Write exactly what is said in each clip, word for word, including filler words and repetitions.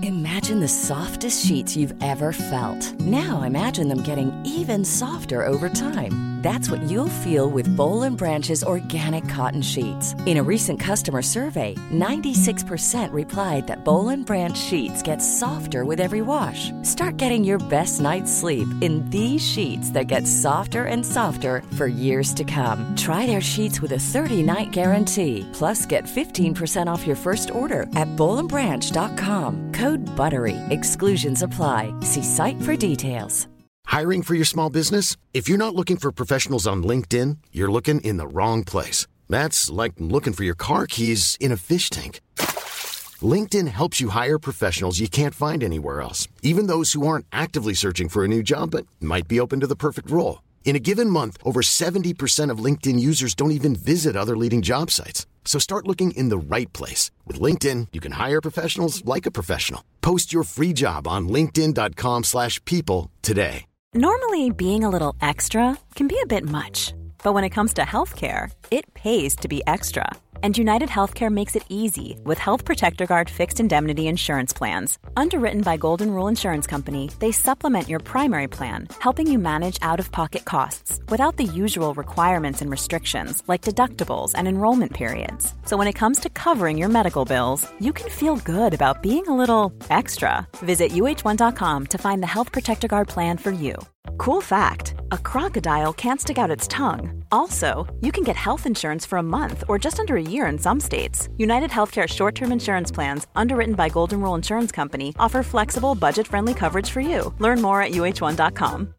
Imagine the softest sheets you've ever felt. Now imagine them getting even softer over time. That's what you'll feel with Boll and Branch's organic cotton sheets. In a recent customer survey, ninety-six percent replied that Boll and Branch sheets get softer with every wash. Start getting your best night's sleep in these sheets that get softer and softer for years to come. Try their sheets with a thirty-night guarantee. Plus, get fifteen percent off your first order at boll and branch dot com. Code BUTTERY. Exclusions apply. See site for details. Hiring for your small business? If you're not looking for professionals on LinkedIn, you're looking in the wrong place. That's like looking for your car keys in a fish tank. LinkedIn helps you hire professionals you can't find anywhere else, even those who aren't actively searching for a new job but might be open to the perfect role. In a given month, over seventy percent of LinkedIn users don't even visit other leading job sites. So start looking in the right place. With LinkedIn, you can hire professionals like a professional. Post your free job on linkedin dot com slash people today. Normally, being a little extra can be a bit much. But when it comes to healthcare, it pays to be extra. And United Healthcare makes it easy with Health Protector Guard fixed indemnity insurance plans. Underwritten by Golden Rule Insurance Company, they supplement your primary plan, helping you manage out-of-pocket costs without the usual requirements and restrictions like deductibles and enrollment periods. So when it comes to covering your medical bills, you can feel good about being a little extra. Visit U H one dot com to find the Health Protector Guard plan for you. Cool fact, a crocodile can't stick out its tongue. Also, you can get health insurance for a month or just under a year in some states. United Healthcare short-term insurance plans, underwritten by Golden Rule Insurance Company, offer flexible, budget-friendly coverage for you. Learn more at U H one dot com.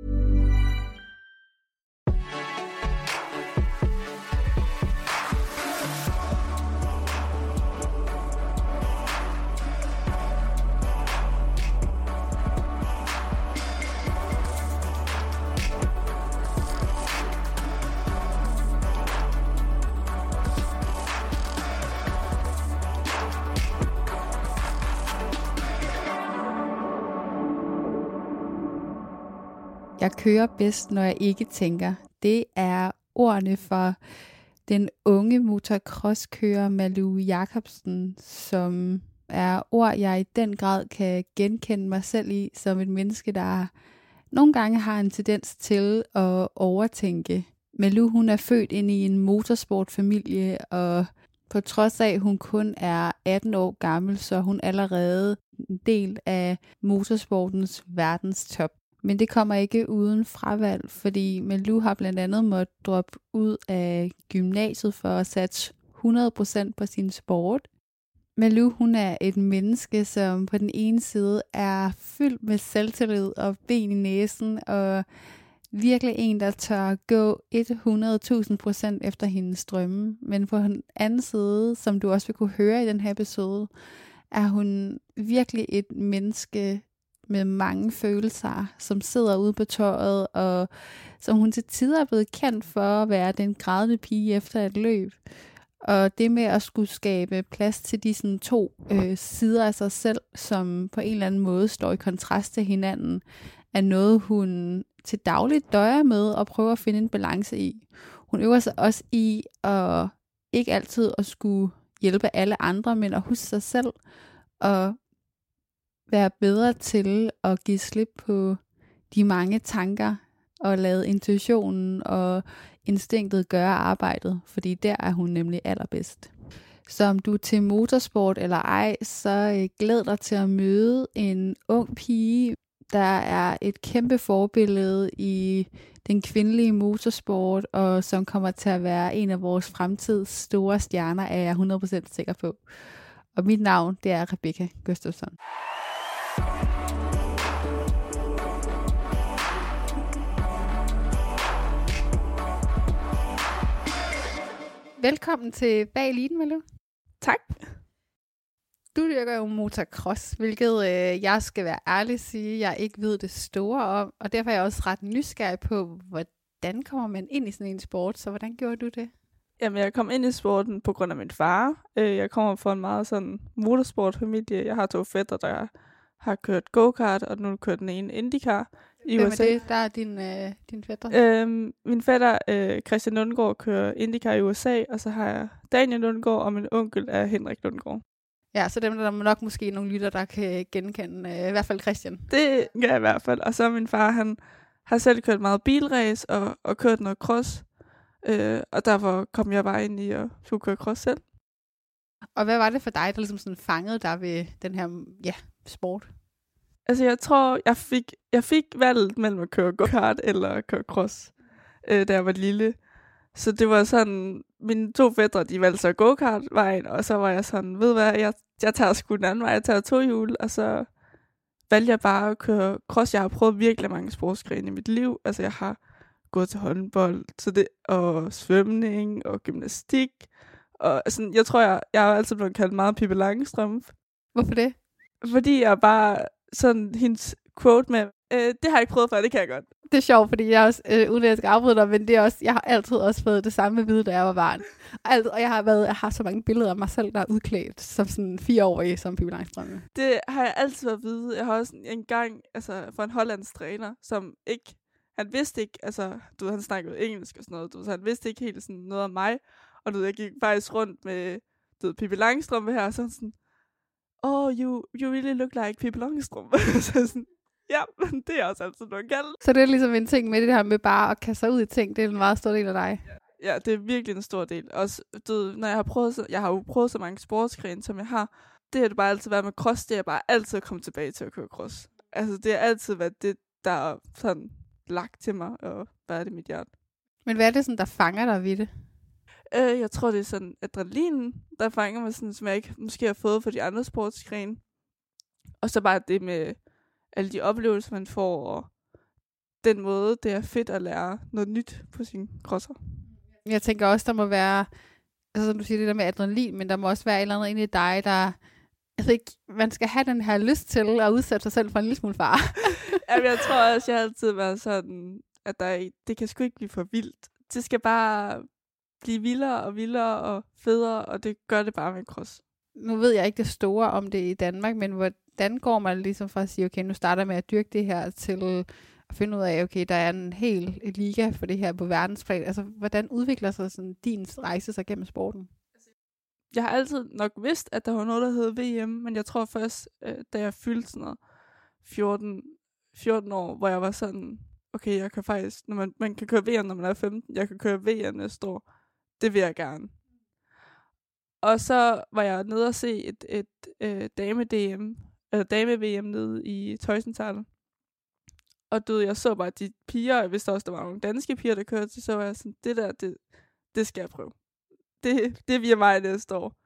Jeg kører bedst, når jeg ikke tænker. Det er ordene fra den unge motocrosskører Malou Jacobsen, som er ord, jeg i den grad kan genkende mig selv i, som et menneske, der nogle gange har en tendens til at overtænke. Malou, hun er født ind i en motorsportfamilie, og på trods af, at hun kun er atten år gammel, så er hun allerede en del af motorsportens verdenstop. Men det kommer ikke uden fravalg, fordi Malou har blandt andet måttet droppe ud af gymnasiet for at satse hundrede procent på sin sport. Malou, hun er et menneske, som på den ene side er fyldt med selvtillid og ben i næsen, og virkelig en, der tør gå hundrede tusind procent efter hendes drømme. Men på den anden side, som du også vil kunne høre i den her episode, er hun virkelig et menneske med mange følelser, som sidder ude på tøjet, og som hun til tider er blevet kendt for at være den grædende pige efter et løb. Og det med at skulle skabe plads til de sådan to øh, sider af sig selv, som på en eller anden måde står i kontrast til hinanden, er noget, hun til dagligt døjer med og prøver at finde en balance i. Hun øver sig også i at ikke altid at skulle hjælpe alle andre, men at huske sig selv og være bedre til at give slip på de mange tanker og lade intuitionen og instinktet gøre arbejdet, fordi der er hun nemlig allerbedst. Så om du er til motorsport eller ej, så glæd dig til at møde en ung pige, der er et kæmpe forbillede i den kvindelige motorsport, og som kommer til at være en af vores fremtids store stjerner, er jeg hundrede procent sikker på. Og mit navn, det er Rebecca Gustafsson. Velkommen til Bag Eliten, Malou. Tak. Du dyrker jo motocross, hvilket øh, jeg skal være ærlig sige, jeg ikke ved det store om, og derfor er jeg også ret nysgerrig på, hvordan kommer man ind i sådan en sport, så hvordan gjorde du det? Jamen, jeg kom ind i sporten på grund af min far. Jeg kommer fra en meget sådan motorsportfamilie. Jeg har to fætter, der har kørt go-kart, og nu kørt den ene IndyCar i Hvem U S A. er det? Der er din, øh, din fætter? Øhm, min fætter, øh, Christian Lundgaard, kører IndyCar i U S A, og så har jeg Daniel Lundgaard, og min onkel er Henrik Lundgaard. Ja, så dem der er nok måske nogle lytter, der kan genkende, øh, i hvert fald Christian. Det gør jeg i hvert fald. Og så min far, han har selv kørt meget bilræs og, og kørt noget cross. Øh, og derfor kom jeg bare ind i at skulle køre cross selv. Og hvad var det for dig, der ligesom sådan fangede dig ved den her ja, sport? Altså jeg tror, jeg fik, jeg fik valget mellem at køre go-kart eller at køre cross, øh, da jeg var lille. Så det var sådan, mine to fætre, de valgte så go-kart-vejen, og så var jeg sådan, ved hvad, jeg, jeg tager sgu den anden vej, jeg tager tohjul, og så valgte jeg bare at køre cross. Jeg har prøvet virkelig mange sportsgrene i mit liv. Altså jeg har gået til håndbold, så det, og svømning og gymnastik. Og sådan, jeg tror, jeg, jeg har altid blevet kaldt meget Pippi Langstrømpe. Hvorfor det? Fordi jeg bare sådan hendes quote med, øh, det har jeg ikke prøvet før, det kan jeg godt. Det er sjovt, fordi jeg også, øh, uden at jeg skal afbryde dig, men det er også, jeg har altid også fået det samme at vide, da jeg var barn. Alt, og jeg har, været, jeg har så mange billeder af mig selv, der er udklædt som sådan fireårig som Pippi Langstrømpe. Det har jeg altid været at vide. Jeg har også en gang, altså for en hollandsk træner, som ikke, han vidste ikke, altså du ved, han snakkede engelsk og sådan noget, du ved, så han vidste ikke helt sådan noget om mig. Og du ved, jeg gik faktisk rundt med, du ved, Pippi Langstrømpe her, og så sådan, oh, you, you really look like Pippi Langstrømpe. Så sådan, ja, men det er også altid noget kaldt. Så det er ligesom en ting med det her med bare at kaste sig ud i ting, det er en meget stor del af dig. Ja, ja, det er virkelig en stor del. Også, du ved, når jeg har prøvet, så, jeg har jo prøvet så mange sportsgrene, som jeg har, det har det bare altid været med cross, det er bare altid at komme tilbage til at køre cross. Altså, det har altid været det, der er sådan lagt til mig, og hvad er det mit hjerte. Men hvad er det sådan, der fanger dig ved det? Øh, jeg tror, det er sådan adrenalinen, der fanger mig, sådan, som jeg ikke måske har fået for de andre sportsgrene. Og så bare det med alle de oplevelser, man får, og den måde, det er fedt at lære noget nyt på sine crosser. Jeg tænker også, der må være, altså som du siger, det der med adrenalin, men der må også være et eller andet inde i dig, der, altså ikke, man skal have den her lyst til at udsætte sig selv for en lille smule fare. Jamen, jeg tror også, jeg har altid været sådan, at der er, det kan sgu ikke blive for vildt. Det skal bare blive vildere og vildere og federe, og det gør det bare med cross. Nu ved jeg ikke det store om det i Danmark, men hvordan går man ligesom fra at sige, okay, nu starter jeg med at dyrke det her, til at finde ud af, okay, der er en hel liga for det her på verdensplan. Altså, hvordan udvikler sig sådan din rejse sig gennem sporten? Jeg har altid nok vidst, at der var noget, der hed V M, men jeg tror først, øh, da jeg fyldte sådan noget fjorten, fjorten år, hvor jeg var sådan, okay, jeg kan faktisk, når man, man kan køre V M, når man er femten, jeg kan køre V M næste år. Det vil jeg gerne. Og så var jeg nede og se et, et øh, dame-D M, eller dame-V M nede i Tøjsental. Og du ved, jeg så bare de piger, og jeg vidste også, der var nogle danske piger, der kørte, så var jeg sådan, det der, det, det skal jeg prøve. Det, det bliver mig næste år.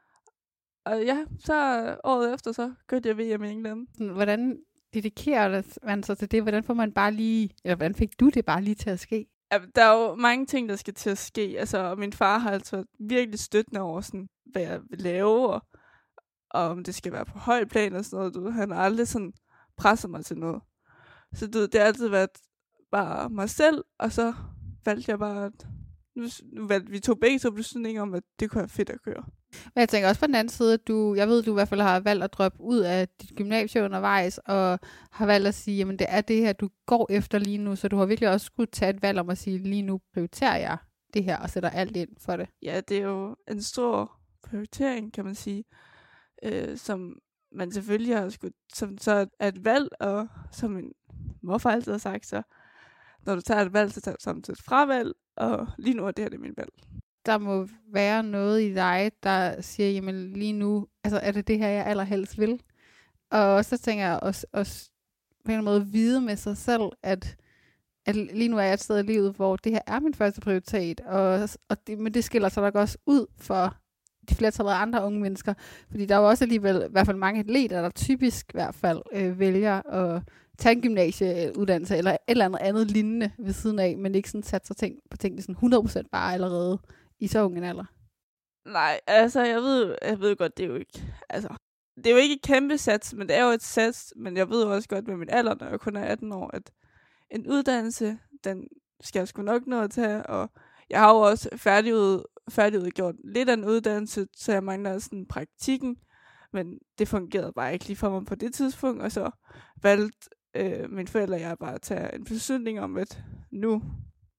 Og ja, så året efter, så kørte jeg V M i England. Hvordan dedikerer man sig til det? Hvordan får man bare lige, eller hvordan fik du det bare lige til at ske? Ja, der er jo mange ting, der skal til at ske. Altså, og min far har altså været virkelig støttende over, sådan, hvad jeg vil lave, og, og om det skal være på høj plan og sådan noget. Du, han har aldrig sådan presset mig til noget. Så du, det har altid været bare mig selv, og så valgte jeg bare, at nu, nu valgte vi to begge to beslutninger om, at det kunne være fedt at køre. Men jeg tænker også på den anden side, at du, jeg ved, du i hvert fald har valgt at droppe ud af dit gymnasie undervejs, og har valgt at sige, jamen det er det her, du går efter lige nu, så du har virkelig også skulle tage et valg om at sige, lige nu prioriterer jeg det her, og sætter alt ind for det. Ja, det er jo en stor prioritering, kan man sige, øh, som man selvfølgelig har skudt, som så er et valg, og som min morfar altid har sagt, så når du tager et valg, så tager du samtidig et fravalg, og lige nu er det her det er min valg. Der må være noget i dig, der siger, jamen lige nu, altså er det det her, jeg allerhelst vil? Og så tænker jeg også, også på en måde vide med sig selv, at, at lige nu er jeg et sted i livet, hvor det her er min første prioritet, og, og det, men det skiller sig nok også ud for de flertal af andre unge mennesker, fordi der er jo også alligevel i hvert fald mange atleter, der typisk i hvert fald øh, vælger at tage en gymnasieuddannelse eller et eller andet andet lignende ved siden af, men ikke sådan sat sig ting, på tingene sådan hundrede procent bare allerede i så ungen alder. Nej, altså jeg ved, jeg ved godt, det er jo ikke, altså det er jo ikke et kæmpe sats, men det er jo et sats, men jeg ved jo også godt med min alder, når jeg kun er atten år, at en uddannelse, den skal jeg sgu nok nå at tage, og jeg har jo også færdigud, færdigudgjort lidt af en uddannelse, så jeg mangler sådan praktikken, men det fungerede bare ikke lige for mig på det tidspunkt, og så valgte øh, mine forældre og jeg bare at tage en beslutning om, at nu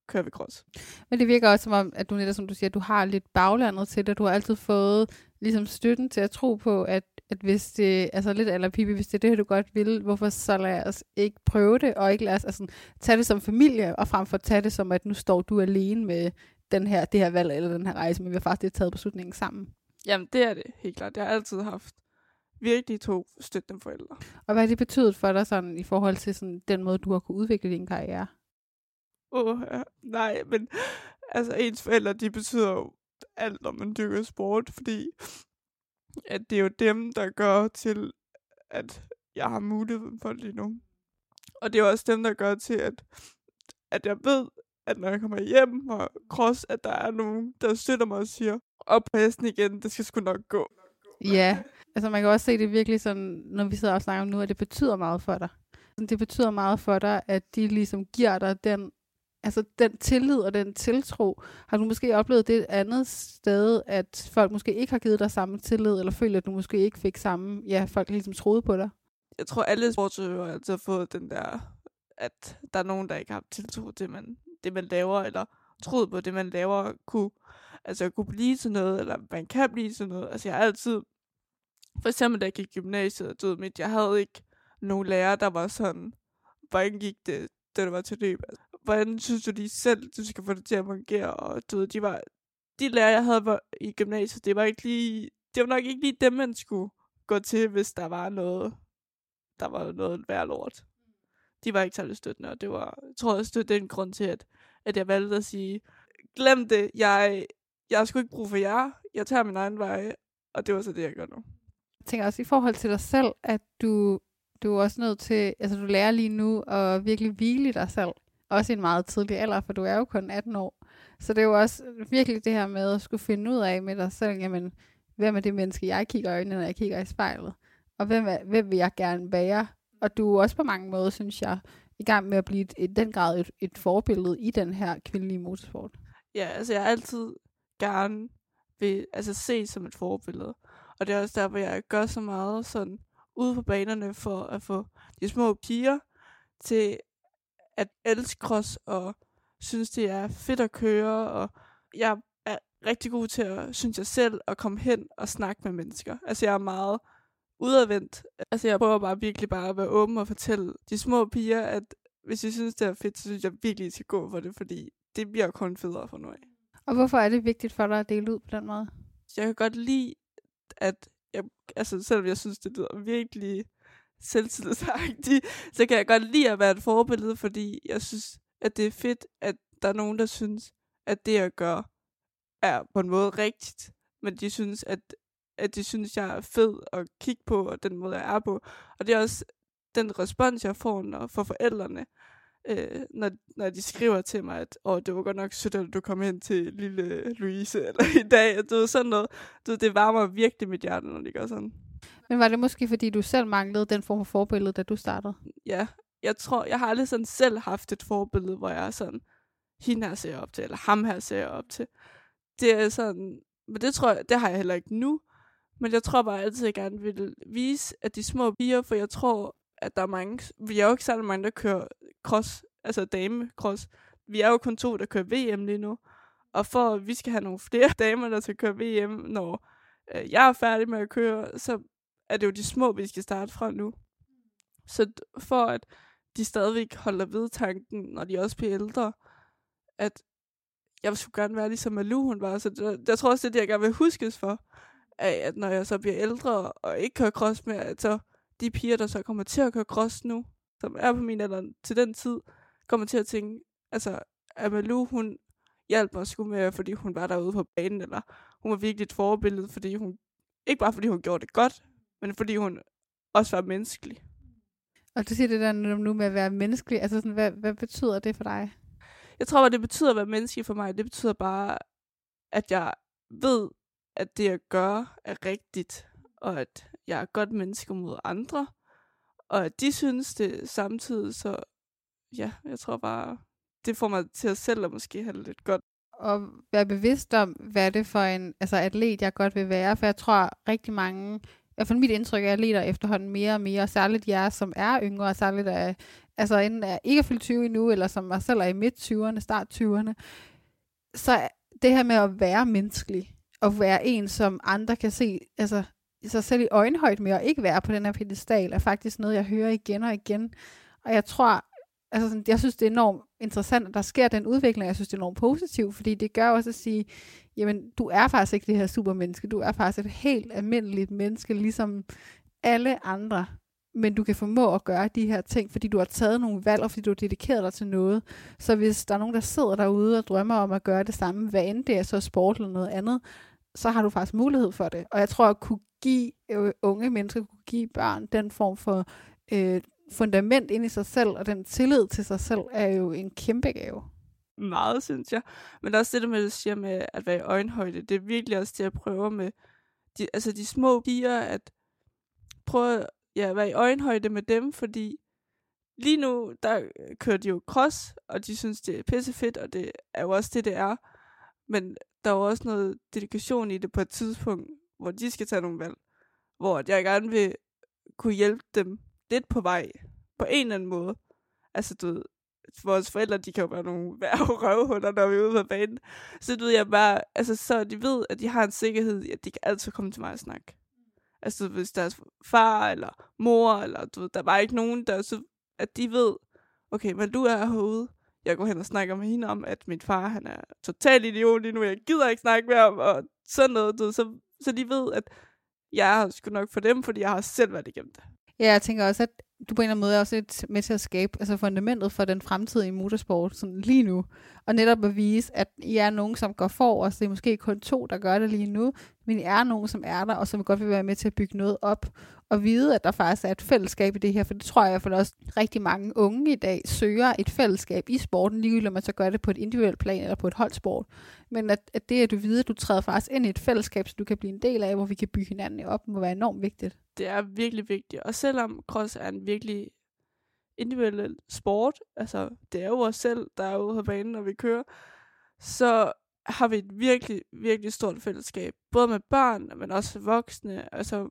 kører vi cross. Men det virker også som om, at du netop, som du siger, du har lidt baglandet til det. Du har altid fået ligesom støtten til at tro på, at, at hvis det, altså lidt eller Pippi, hvis det er det, du godt vil, hvorfor så lad os ikke prøve det, og ikke lad os altså, tage det som familie, og frem for at tage det som, at nu står du alene med den her, det her valg, eller den her rejse, men vi har faktisk taget beslutningen sammen. Jamen, det er det helt klart. Jeg har altid haft virkelig to støttende forældre. Og hvad har det betydet for dig sådan, i forhold til sådan, den måde, du har kunne udvikle din karriere? Åh, oh, ja. Nej, men altså ens forældre, de betyder jo alt, når man dyrker sport, fordi at det er jo dem, der gør til, at jeg har muligheden for det lige nu. Og det er også dem, der gør til, at, at jeg ved, at når jeg kommer hjem og cross, at der er nogen, der støtter mig og siger, op på hesten igen, det skal sgu nok gå. Ja, altså man kan også se det virkelig sådan, når vi sidder og snakker om nu, at det betyder meget for dig. Det betyder meget for dig, at de ligesom giver dig den, altså den tillid og den tiltro. Har du måske oplevet det et andet sted, at folk måske ikke har givet dig samme tillid, eller føler, at du måske ikke fik samme, ja, folk ligesom troede på dig? Jeg tror, alle sportsøvere har altid fået den der, at der er nogen, der ikke har tiltro til man, det, man laver, eller troet på det, man laver, kunne, altså kunne blive til noget, eller man kan blive til noget. Altså jeg har altid, for eksempel da jeg gik i gymnasiet, du ved, mit, jeg havde ikke nogen lærer, der var sådan, hvordan gik det, da det var til løb? Altså, hvordan synes du lige selv, du skal få det til at fungere? Og du ved, de var, de lærer, jeg havde i gymnasiet, det var ikke lige, det var nok ikke lige dem, man skulle gå til, hvis der var noget, der var noget værd lort. De var ikke særlig støttende, og det var, jeg tror også, det var den grund til, at, at jeg valgte at sige, glem det, jeg, jeg har sgu ikke brug for jer, jeg tager min egen vej, og det var så det, jeg gør nu. Jeg tænker også i forhold til dig selv, at du, du er også nødt til, altså du lærer lige nu at virkelig hvile i dig selv, også i en meget tidlig alder, for du er jo kun atten år. Så det er jo også virkelig det her med at skulle finde ud af med dig selv, jamen, hvem er det menneske, jeg kigger i øjnene, når jeg kigger i spejlet? Og hvem, er, hvem vil jeg gerne være? Og du er også på mange måder, synes jeg, i gang med at blive et, i den grad et, et forbillede i den her kvindelige motorsport. Ja, altså jeg har altid gerne vil altså, se som et forbillede. Og det er også der, hvor jeg gør så meget sådan ude på banerne for at få de små piger til at elske cross og synes, det er fedt at køre. Og jeg er rigtig god til at, synes jeg selv, at komme hen og snakke med mennesker. Altså jeg er meget udadvendt. Altså jeg prøver bare virkelig bare at være åben og fortælle de små piger, at hvis de synes, det er fedt, så synes jeg virkelig, at de skal gå for det, fordi det bliver kun federe for nu af. Og hvorfor er det vigtigt for dig at dele ud på den måde? Jeg kan godt lide, at jeg, altså selvom jeg synes, det lyder virkelig selvtillidsagtigt, så kan jeg godt lide at være et forbillede, fordi jeg synes, at det er fedt, at der er nogen, der synes, at det, jeg gør, er på en måde rigtigt, men de synes, at, at de synes, jeg er fed at kigge på, og den måde, jeg er på. Og det er også den respons, jeg får når, for forældrene, øh, når, når de skriver til mig, at åh, det var godt nok sødt, at du kom hen til lille Louise, eller i dag, du ved, sådan noget. Du ved, det varmer virkelig mit hjerte, når de gør sådan. Men var det måske, fordi du selv manglede den form for forbillede, da du startede? Ja, jeg tror, jeg har aldrig sådan selv haft et forbillede, hvor jeg er sådan, hende her ser jeg op til, eller ham her ser jeg op til. Det er sådan, men det tror jeg, det har jeg heller ikke nu, men jeg tror bare altid, jeg gerne vil vise, at de små piger, for jeg tror, at der er mange, vi er jo ikke særlig mange, der kører cross, altså dame-cross. Vi er jo kun to, der kører V M lige nu, og for at vi skal have nogle flere damer, der skal køre V M, når øh, jeg er færdig med at køre, så er det jo de små, vi skal starte fra nu. Så for at de stadigvæk holder ved tanken, når de også bliver ældre, at jeg skulle gerne være ligesom Malou, hun var. Så det, jeg tror også, det er det, jeg gerne vil huskes for, at når jeg så bliver ældre og ikke kører cross mere, at så de piger, der så kommer til at køre cross nu, som er på min alder til den tid, kommer til at tænke, altså, at Malou, hun hjalp mig sgu med, fordi hun var derude på banen, eller hun var virkelig et forbillede, fordi hun, ikke bare fordi hun gjorde det godt, men fordi hun også var menneskelig. Og du siger det der nu med at være menneskelig, altså sådan, hvad, hvad betyder det for dig? Jeg tror, hvad det betyder at være menneskelig for mig, det betyder bare, at jeg ved, at det jeg gør er rigtigt, og at jeg er godt menneske mod andre, og at de synes det samtidig, så ja, jeg tror bare, det får mig til at selv at måske have det lidt godt. Og være bevidst om, hvad er det for en altså atlet, jeg godt vil være, for jeg tror rigtig mange, i hvert fald mit indtryk af atleter efterhånden mere og mere, og særligt jer, som er yngre, og særligt af, altså enten er ikke er fyldt tyve endnu, eller som mig selv er i midt-tyverne, start-tyverne, så det her med at være menneskelig, og være en, som andre kan se, altså sig selv i øjenhøjde med, at ikke være på den her pedestal, er faktisk noget, jeg hører igen og igen. Og jeg tror, altså sådan, jeg synes, det er enormt interessant, at der sker den udvikling, jeg synes, det er enormt positivt, fordi det gør også at sige, jamen, du er faktisk ikke det her supermenneske, du er faktisk et helt almindeligt menneske, ligesom alle andre, men du kan formå at gøre de her ting, fordi du har taget nogle valg, og fordi du har dedikeret dig til noget. Så hvis der er nogen, der sidder derude og drømmer om at gøre det samme, hvad end det er så sport eller noget andet, så har du faktisk mulighed for det. Og jeg tror, at kunne give øh, unge mennesker, kunne give børn den form for øh, fundament ind i sig selv, og den tillid til sig selv, er jo en kæmpe gave. Meget, synes jeg. Men også det der med, at siger med at være i øjenhøjde, det er virkelig også det, jeg prøver med de, altså de små piger, at prøve ja, at være i øjenhøjde med dem, fordi lige nu, der kører de jo cross, og de synes, det er pissefedt, og det er jo også det, det er. Men der er jo også noget dedikation i det på et tidspunkt, hvor de skal tage nogle valg, hvor jeg gerne vil kunne hjælpe dem lidt på vej, på en eller anden måde. Altså, du ved, vores forældre, de kan jo være nogle værre røvhuller, når vi er ude på banen. Så du ved, jeg bare, altså, så de ved, at de har en sikkerhed i, at de kan altid komme til mig og snakke. Altså, hvis deres far eller mor, eller du ved, der er bare ikke nogen, der så, at de ved, okay, men du er herude. Jeg går hen og snakker med hende om, at min far, han er totalt idiot lige nu, jeg gider ikke snakke med ham, og sådan noget, du ved, så, så de ved, at jeg har sgu nok for dem, fordi jeg har selv været igennem det. Ja, jeg tænker også, at du på en eller anden måde er også lidt med til at skabe altså fundamentet for den fremtidige motorsport sådan lige nu. Og netop at vise, at I er nogen, som går forrest. Det er måske kun to, der gør det lige nu, men I er nogen, som er der, og som godt vil være med til at bygge noget op. Og vide, at der faktisk er et fællesskab i det her, for det tror jeg for også rigtig mange unge i dag søger et fællesskab i sporten, ligegyldigt om man så gør det på et individuelt plan eller på et holdsport. Men at, at det, at du ved, at du træder faktisk ind i et fællesskab, så du kan blive en del af, hvor vi kan bygge hinanden op, må være enormt vigtigt. Det er virkelig vigtigt. Og selvom cross er en virkelig individuel sport, altså det er jo os selv, der er ude på banen, når vi kører, så har vi et virkelig, virkelig stort fællesskab. Både med børn, men også voksne. Altså,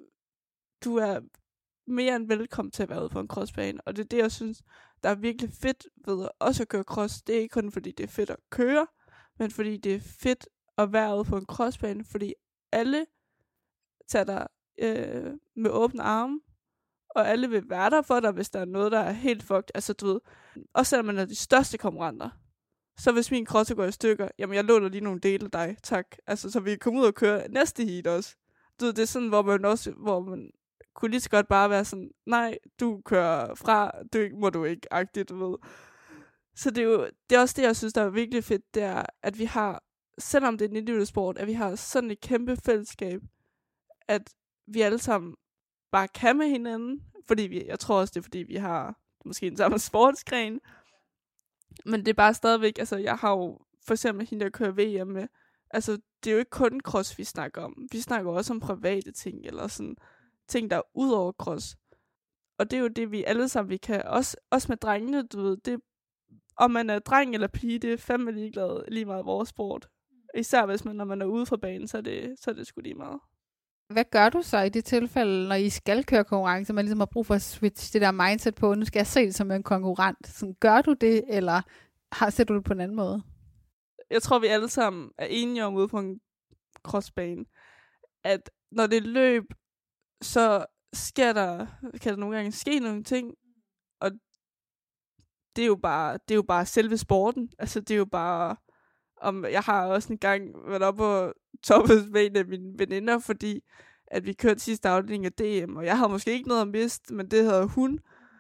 du er mere end velkommen til at være ude på en crossbane. Og det er det, jeg synes, der er virkelig fedt ved også at køre cross. Det er ikke kun fordi, det er fedt at køre, men fordi det er fedt at være ude på en crossbane, fordi alle tager dig øh, med åbne arme, og alle vil være der for dig, hvis der er noget, der er helt fucked. Altså, du ved, også selvom man er de største konkurrenter, så hvis min crosser går i stykker, jamen jeg låner lige nogle dele af dig, tak. Altså, så vi kan komme ud og køre næste heat også. Du ved, det er sådan, hvor man også, hvor man kunne lige så godt bare være sådan, nej, du kører fra, det må du ikke, agtigt, du ved. Så det er jo, det er også det, jeg synes, der er virkelig fedt, det er, at vi har, selvom det er en individuel sport, at vi har sådan et kæmpe fællesskab, at vi alle sammen bare kan med hinanden, fordi vi, jeg tror også, det er fordi, vi har måske en samme sportsgren, men det er bare stadigvæk, altså jeg har jo for eksempel hende, der kører V M med, altså det er jo ikke kun cross, vi snakker om. Vi snakker også om private ting, eller sådan ting, der er ud over cross. Og det er jo det, vi alle sammen, vi kan, også, også med drengene, du ved, det, om man er dreng eller pige, det er fandme ligeglad, lige meget vores sport. Især hvis man, når man er ude fra banen, så er det, så er det sgu lige meget. Hvad gør du så i det tilfælde, når I skal køre konkurrence, man ligesom har brug for at switch det der mindset på, nu skal jeg se det som en konkurrent. Sådan, gør du det, eller har, ser du det på en anden måde? Jeg tror, vi alle sammen er enige om ude på en crossbane, at når det er løb, så sker der, kan der nogle gange ske nogle ting, og det er jo bare, det er jo bare selve sporten. Altså, det er jo bare, om jeg har også en gang været oppe og toppet med en af mine veninder, fordi at vi kørte sidste afdeling af D M, og jeg havde måske ikke noget at miste, men det havde hun.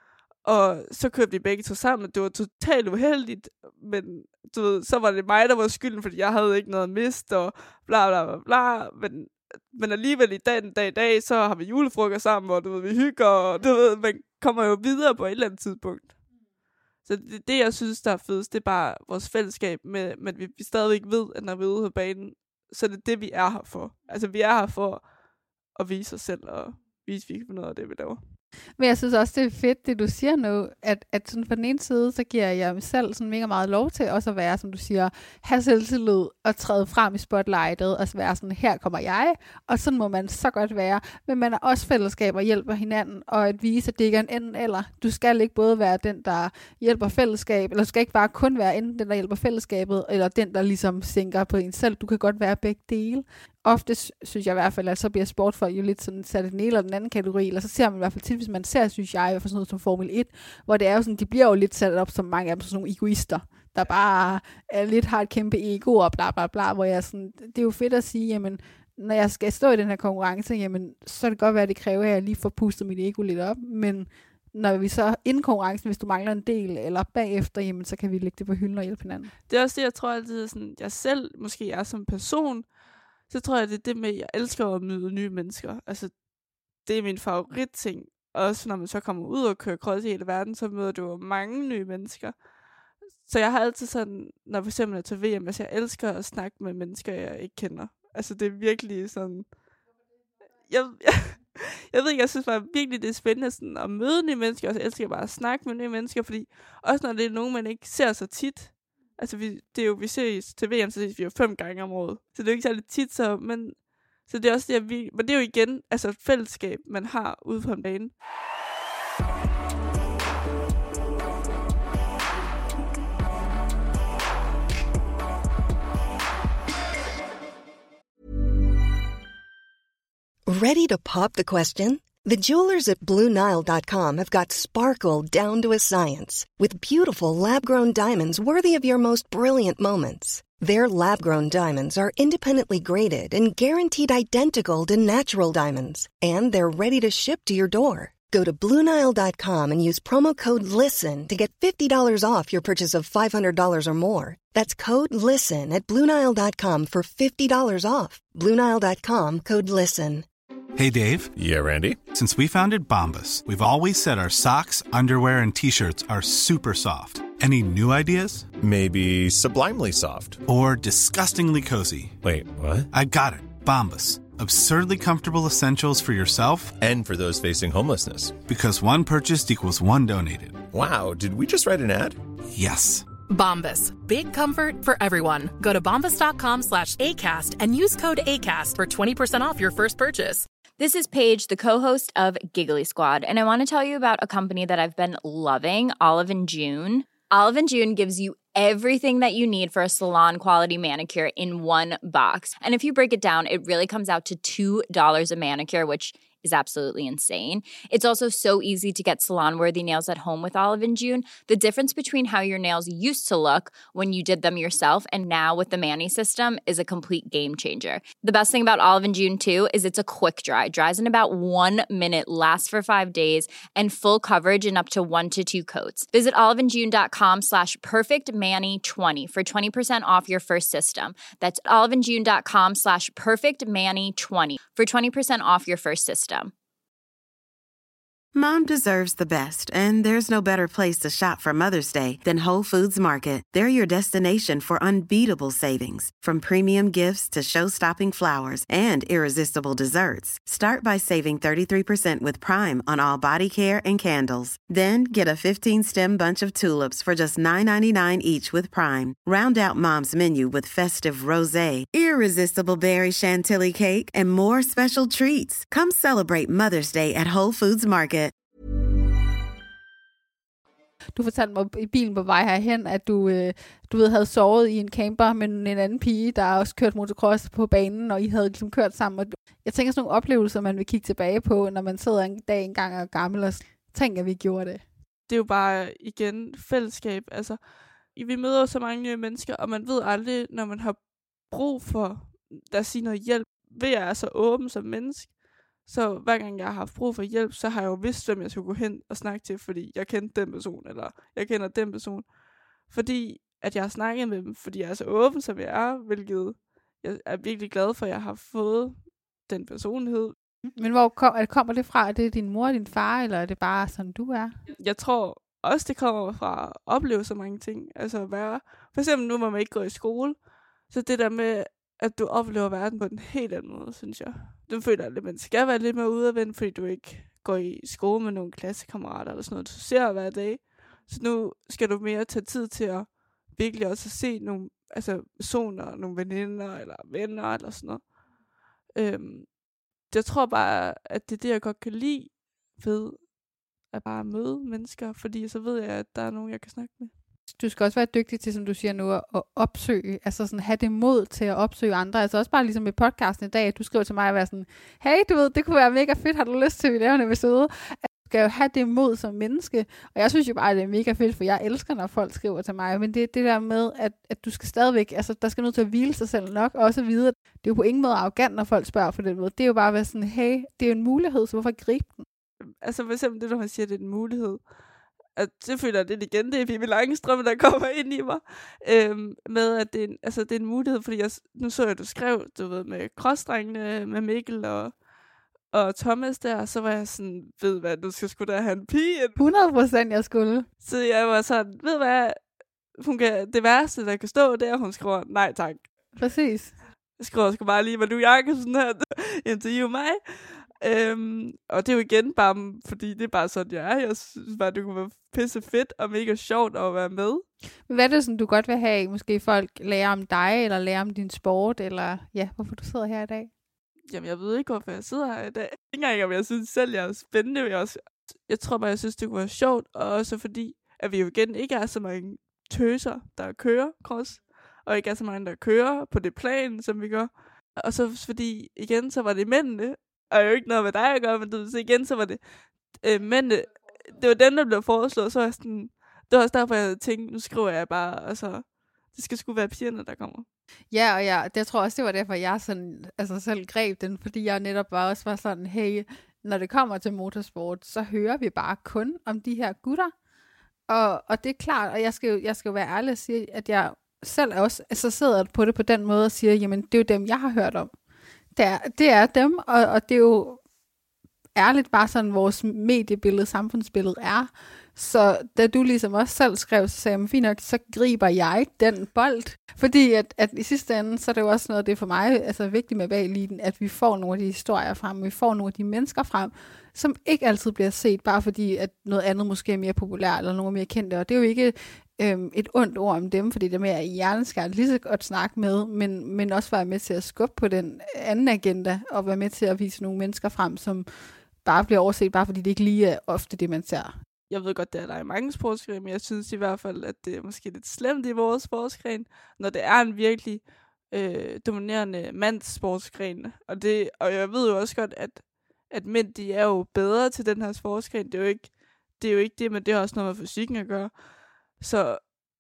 Og så kørte vi begge to sammen, og det var totalt uheldigt, men du ved, så var det mig, der var skylden, fordi jeg havde ikke noget at miste, og bla bla bla bla, men, men alligevel i dag, den dag i dag, så har vi julefrokost sammen, og du ved, vi hygger, og du ved, man kommer jo videre på et eller andet tidspunkt. Så det, det jeg synes, der er fedest, det er bare vores fællesskab, med, men vi, vi stadigvæk ved, at når vi er ude på banen, så det er det, vi er her for. Altså, vi er her for at vise os selv, og vise, at vi kan finde noget af det, vi laver. Men jeg synes også, det er fedt, det du siger nu, at, at sådan på den ene side, så giver jeg mig selv sådan mega meget lov til også at være, som du siger, have selvtillid og træde frem i spotlightet og være sådan, her kommer jeg, og sådan må man så godt være. Men man er også fællesskab og hjælper hinanden, og at vise, at det ikke er en enten eller. Du skal ikke både være den, der hjælper fællesskab, eller du skal ikke bare kun være enten den, der hjælper fællesskabet, eller den, der ligesom sænker på en selv. Du kan godt være begge dele. Ofte synes jeg i hvert fald, at så bliver sportfolk jo lidt sådan sat i den ene eller den anden kategori, eller så ser man i hvert fald til, hvis man ser, synes jeg, i hvert fald sådan noget som Formel et, hvor det er jo sådan, de bliver jo lidt sat op som mange af dem, sådan nogle egoister, der bare er lidt har et kæmpe ego og bla bla bla, hvor jeg sådan, det er jo fedt at sige, jamen, når jeg skal stå i den her konkurrence, jamen, så er det godt være, at det kræver, at jeg lige får pustet mit ego lidt op, men når vi så inden konkurrencen, hvis du mangler en del, eller bagefter, jamen, så kan vi lægge det på hylden og hjælpe hinanden. Det er også det, jeg tror altid, sådan, jeg selv måske er som person, så tror jeg, det er det med, at jeg elsker at møde nye mennesker. Altså, det er min favoritting. Også når man så kommer ud og kører cross i hele verden, så møder du jo mange nye mennesker. Så jeg har altid sådan, når for eksempel jeg til V M, altså jeg elsker at snakke med mennesker, jeg ikke kender. Altså, det er virkelig sådan... Jeg, jeg, jeg ved ikke, jeg synes bare virkelig, det er spændende sådan, at møde nye mennesker, og så elsker jeg bare at snakke med nye mennesker, fordi også når det er nogen, man ikke ser så tit. Altså, vi, det er jo, vi ses til V M, så ses vi jo fem gange om året. Så det er jo ikke særlig tit, så, men, så det er også det, at vi, men det er jo igen, altså et fællesskab, man har ude på en bane. Ready to pop the question? The jewelers at Blue Nile dot com have got sparkle down to a science with beautiful lab-grown diamonds worthy of your most brilliant moments. Their lab-grown diamonds are independently graded and guaranteed identical to natural diamonds, and they're ready to ship to your door. Go to Blue Nile dot com and use promo code LISTEN to get fifty dollars off your purchase of five hundred dollars or more. That's code LISTEN at Blue Nile dot com for fifty dollars off. Blue Nile dot com, code LISTEN. Hey, Dave. Yeah, Randy. Since we founded Bombas, we've always said our socks, underwear, and T-shirts are super soft. Any new ideas? Maybe sublimely soft. Or disgustingly cozy. Wait, what? I got it. Bombas. Absurdly comfortable essentials for yourself and for those facing homelessness. Because one purchased equals one donated. Wow, did we just write an ad? Yes. Bombas. Big comfort for everyone. Go to bombas dot com slash ACAST and use code ACAST for twenty percent off your first purchase. This is Paige, the co-host of Giggly Squad, and I want to tell you about a company that I've been loving, Olive and June. Olive and June gives you everything that you need for a salon-quality manicure in one box. And if you break it down, it really comes out to two dollars a manicure, which is absolutely insane. It's also so easy to get salon-worthy nails at home with Olive and June. The difference between how your nails used to look when you did them yourself and now with the Mani system is a complete game changer. The best thing about Olive and June, too, is it's a quick dry. Dries in about one minute, lasts for five days, and full coverage in up to one to two coats. Visit oliveandjune.com slash perfectmani20 for twenty percent off your first system. That's oliveandjune.com slash perfectmani20 for twenty percent off your first system. Mom deserves the best, and there's no better place to shop for Mother's Day than Whole Foods Market. They're your destination for unbeatable savings, from premium gifts to show-stopping flowers and irresistible desserts. Start by saving thirty-three percent with Prime on all body care and candles. Then get a fifteen-stem bunch of tulips for just nine ninety-nine each with Prime. Round out Mom's menu with festive rosé, irresistible berry chantilly cake, and more special treats. Come celebrate Mother's Day at Whole Foods Market. Du fortalte mig i bilen på vej herhen, at du, øh, du ved, havde sovet i en camper med en anden pige, der også kørt motocross på banen, og I havde ligesom kørt sammen. Og jeg tænker sådan nogle oplevelser, man vil kigge tilbage på, når man sidder en dag engang og er gammel og tænker, at vi gjorde det. Det er jo bare igen fællesskab. Altså, vi møder jo så mange nye mennesker, og man ved aldrig, når man har brug for, der siger noget hjælp, ved at jeg er så åben som menneske. Så hver gang jeg har haft brug for hjælp, så har jeg jo vidst, hvem jeg skulle gå hen og snakke til, fordi jeg kendte den person, eller jeg kender den person. Fordi at jeg har snakket med dem, fordi jeg er så åben, som jeg er, hvilket jeg er virkelig glad for, at jeg har fået den personlighed. Men hvor kom, kommer det fra? Er det din mor og din far, eller er det bare sådan, du er? Jeg tror også, det kommer fra at opleve så mange ting. Altså være, for eksempel nu, hvor man ikke går i skole, så det der med, at du oplever verden på en helt anden måde, synes jeg. Du føler, at man skal være lidt mere udadvendt, fordi du ikke går i skole med nogle klassekammerater eller sådan noget, du ser hver dag. Så nu skal du mere tage tid til at virkelig også se nogle altså personer, nogle veninder eller venner eller sådan noget. Øhm, jeg tror bare, at det er det, jeg godt kan lide ved at bare møde mennesker, fordi så ved jeg, at der er nogen, jeg kan snakke med. Du skal også være dygtig til, som du siger nu, at opsøge, altså sådan have det mod til at opsøge andre. Altså også bare ligesom i podcasten i dag, at du skriver til mig og være sådan, hey, du ved, det kunne være mega fedt, har du lyst til, at vi laver en episode? Du skal jo have det mod som menneske, og jeg synes jo bare, at det er mega fedt, for jeg elsker, når folk skriver til mig, men det er det der med, at, at du skal stadigvæk, altså der skal noget til at hvile sig selv nok, og også vide, at det er jo på ingen måde arrogant, når folk spørger på den måde. Det er jo bare at være sådan, hey, det er jo en mulighed, så hvorfor gribe den? Altså for eksempel det, når man siger, at det er en mulighed, at det føler jeg det igen, det er Pippi Langstrømpe, der kommer ind i mig, øhm, med at det er, en, altså, det er en mulighed, fordi jeg, nu så jeg, at du skrev, du ved, med crossdrengene, med Mikkel og, og Thomas der, og så var jeg sådan, ved hvad, du skal sgu da have en pige. hundrede procent jeg skulle. Så jeg var sådan, ved hvad, hun kan, det værste, der kan stå, det er, at hun skriver, nej tak. Præcis. Jeg skriver sgu bare lige, hvad du Jakobsen her, interview mig. Øhm, og det er jo igen bare, fordi det er bare sådan, jeg er. Jeg synes bare, det kunne være pisse fedt og mega sjovt at være med. Men hvad er det sådan, du godt vil have? Måske folk lærer om dig, eller lærer om din sport, eller ja, hvorfor du sidder her i dag? Jamen, jeg ved ikke, hvorfor jeg sidder her i dag. Ikke engang, om jeg synes selv, jeg er spændende. Jeg, også, jeg tror bare, jeg synes, det kunne være sjovt, og også fordi, at vi jo igen ikke er så mange tøser, der kører cross, og ikke er så mange, der kører på det plan, som vi gør. Og så fordi, igen, så var det mændene, og jo ikke noget med dig at gøre, men du, så igen, så var det øh, mændene, det var dem, der blev foreslået, så var jeg sådan, det var også derfor, jeg tænkte, nu skriver jeg bare, altså, det skal sgu være pigerne, der kommer. Ja, og jeg, det tror også, det var derfor, jeg sådan, altså selv greb den, fordi jeg netop bare også var sådan, hey, når det kommer til motorsport, så hører vi bare kun om de her gutter, og, og det er klart, og jeg skal jo, jeg skal jo være ærlig og sige, at jeg selv også, altså sidder på det på den måde og siger, jamen, det er jo dem, jeg har hørt om. Det er, det er dem, og, og det er jo ærligt bare sådan, vores mediebillede, samfundsbillede er. Så da du ligesom også selv skrev, så sagde jeg, fint nok, så griber jeg den bold. Fordi at, at i sidste ende, så er det jo også noget, det er for mig altså vigtigt med bag eliten, at vi får nogle af de historier frem, vi får nogle af de mennesker frem, som ikke altid bliver set, bare fordi at noget andet måske er mere populært, eller nogle er mere kendte. Og det er jo ikke øhm, et ondt ord om dem, fordi det er mere hjerneskært lige så godt snakke med, men, men også være med til at skubbe på den anden agenda, og være med til at vise nogle mennesker frem, som bare bliver overset, bare fordi det ikke lige er ofte det, man ser. Jeg ved godt, det er der i mange sportsgrene, men jeg synes i hvert fald, at det er måske lidt slemt i vores sportsgren, når det er en virkelig øh, dominerende mands sportsgren. Og, det, og jeg ved jo også godt, at, at mænd, de er jo bedre til den her sportsgren. Det er jo ikke det, er jo ikke det, men det har også noget med fysikken at gøre. Så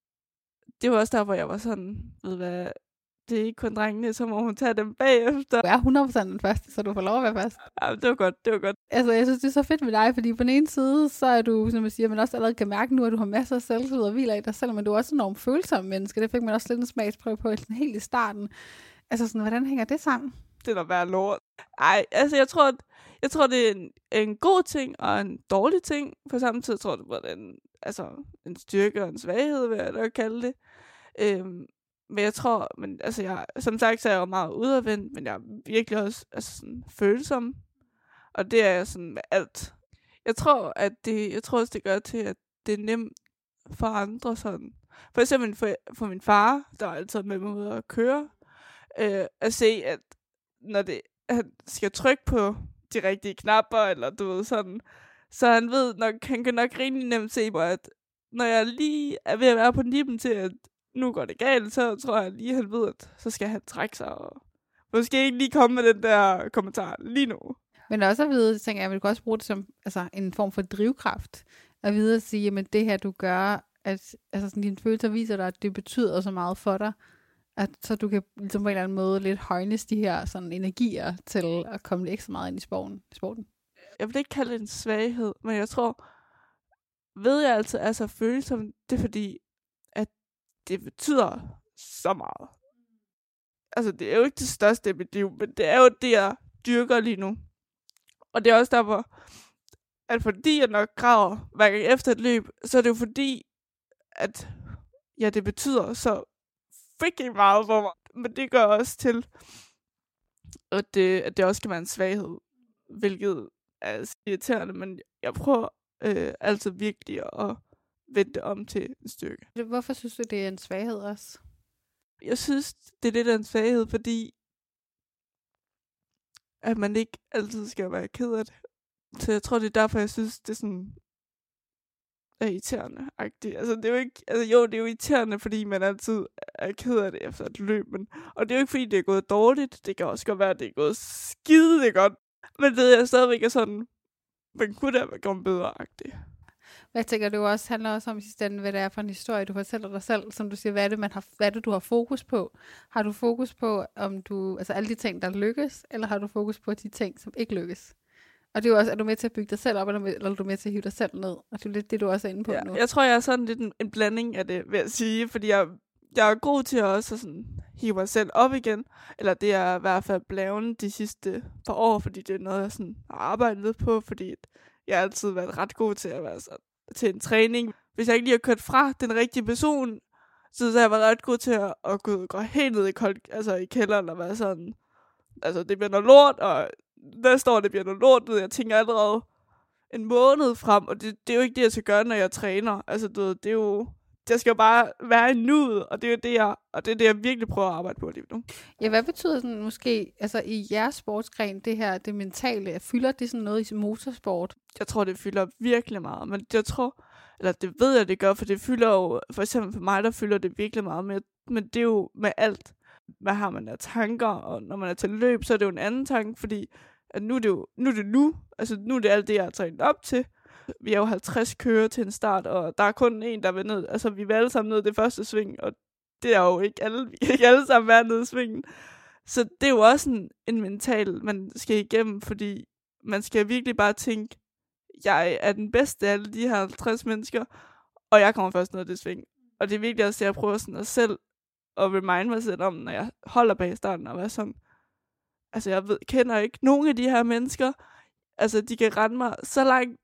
det var også der, hvor jeg var sådan, ved hvad, det er ikke kun drengene, så må hun tage dem bagefter. Du er hundrede procent den første, så du får lov at være først. Ja, det var godt, det var godt. Altså, jeg synes, det er så fedt med dig, fordi på den ene side, så er du, som jeg siger, man også allerede kan mærke nu, at du har masser af selvtillid og hviler i dig selv, men du er også enormt følsom menneske. Det fik man også lidt en smagsprøve på sådan helt i starten. Altså, sådan, hvordan hænger det sammen? Det er da bare lort. Ej, altså, jeg tror, at, jeg tror, det er en, en god ting og en dårlig ting. På samme tid tror jeg, det er en, altså, en styrke og en svaghed, vil jeg da kalde det. Øhm, Men jeg tror, men altså jeg, som sagt, så er jeg jo meget udadvendt, men jeg er virkelig også altså sådan, følsom. Og det er jeg sådan med alt. Jeg tror, at det, jeg tror også, det gør til, at det er nemt for andre sådan. For eksempel for, for min far, der er altid med mig ude at køre, øh, at se, at når det, han skal trykke på de rigtige knapper, eller du ved sådan, så han ved nok, han kan nok rimelig nemt se mig, at når jeg lige er ved at være på nippen til, at nu går det galt, så tror jeg lige, han ved, at så skal han trække sig, og måske ikke lige komme med den der kommentar lige nu. Men også at vide, tænker jeg, at man kan også bruge det som altså, en form for drivkraft. At vide at sige, at det her, du gør, at altså, sådan, dine følelser viser dig, at det betyder så meget for dig, at så du kan ligesom på en eller anden måde lidt højnes de her sådan, energier til at komme lidt ekstra meget ind i sporten. sporten. Jeg vil ikke kalde det en svaghed, men jeg tror, ved jeg altid er så følsom, det er fordi, at det betyder så meget. Altså, det er jo ikke det største i mit liv, men det er jo det, jeg dyrker lige nu. Og det er også derfor, at fordi jeg nok græder hver gang efter et løb, så er det jo fordi, at ja, det betyder så freaking meget for mig. Men det gør også til, at det, at det også kan være en svaghed. Hvilket er irriterende, men jeg prøver øh, altid virkelig at vende det om til en styrke. Hvorfor synes du, det er en svaghed også? Jeg synes, det er lidt af en svaghed, fordi at man ikke altid skal være ked af det. Så jeg tror, det er derfor, jeg synes, det er sådan er irriterende-agtigt. Altså, det er jo ikke, altså, jo, det er jo irriterende, fordi man altid er ked af det efter et løb. Men, og det er jo ikke, fordi det er gået dårligt. Det kan også godt være, at det er gået skide godt. Men det er stadigvæk sådan, man kunne da være kommet bedre-agtigt. Jeg tænker, det jo også handler også om i sidste ende, hvad det er for en historie, du fortæller dig selv. Som du siger, hvad er det, man har, hvad er det, du har fokus på? Har du fokus på, om du, altså alle de ting, der lykkes, eller har du fokus på de ting, som ikke lykkes? Og det er jo også, er du med til at bygge dig selv op, eller, eller er du med til at hive dig selv ned? Og det er lidt det, du også er inde på ja, nu. Jeg tror, jeg er sådan lidt en, en blanding af det, vil jeg sige. Fordi jeg, jeg er god til at også sådan, hive mig selv op igen. Eller det er i hvert fald blevet de sidste par år, fordi det er noget, jeg sådan har arbejdet på. Fordi jeg har altid været ret god til at være sådan, til en træning. Hvis jeg ikke lige har kørt fra den rigtige person, så har jeg været ret god til at, at gå, gå helt ned i, kold, altså i kælderen og være sådan, altså det bliver noget lort, og næste år det bliver noget lort, jeg tænker allerede en måned frem, og det, det er jo ikke det, jeg skal gøre, når jeg træner. Altså du ved, det er jo, det skal jo bare være i nuet, og det er jo det, jeg, og det er det, jeg virkelig prøver at arbejde på lige nu. Ja, hvad betyder sådan måske, altså i jeres sportsgren, det her, det mentale, fylder det sådan noget i motorsport? Jeg tror, det fylder virkelig meget, men jeg tror, eller det ved jeg, det gør, for det fylder jo, for eksempel for mig, der fylder det virkelig meget, men, men det er jo med alt. Hvad har man af tanker, og når man er til løb, så er det jo en anden tanke, fordi at nu er det jo nu, er det nu, altså nu er det alt det, jeg har trænet op til. Vi er jo halvtreds kører til en start, og der er kun en, der vil ned. Altså, vi vil alle sammen ned det første sving, og det er jo ikke alle, vi kan ikke alle sammen være nede i svingen. Så det er jo også en, en mental, man skal igennem, fordi man skal virkelig bare tænke, jeg er den bedste af alle de her halvtreds mennesker, og jeg kommer først ned i det sving. Og det er virkelig også det, jeg prøver sådan at selv at remind mig selv om, når jeg holder bag starten, og være sådan, altså jeg ved, kender ikke nogen af de her mennesker, altså de kan rende mig så langt,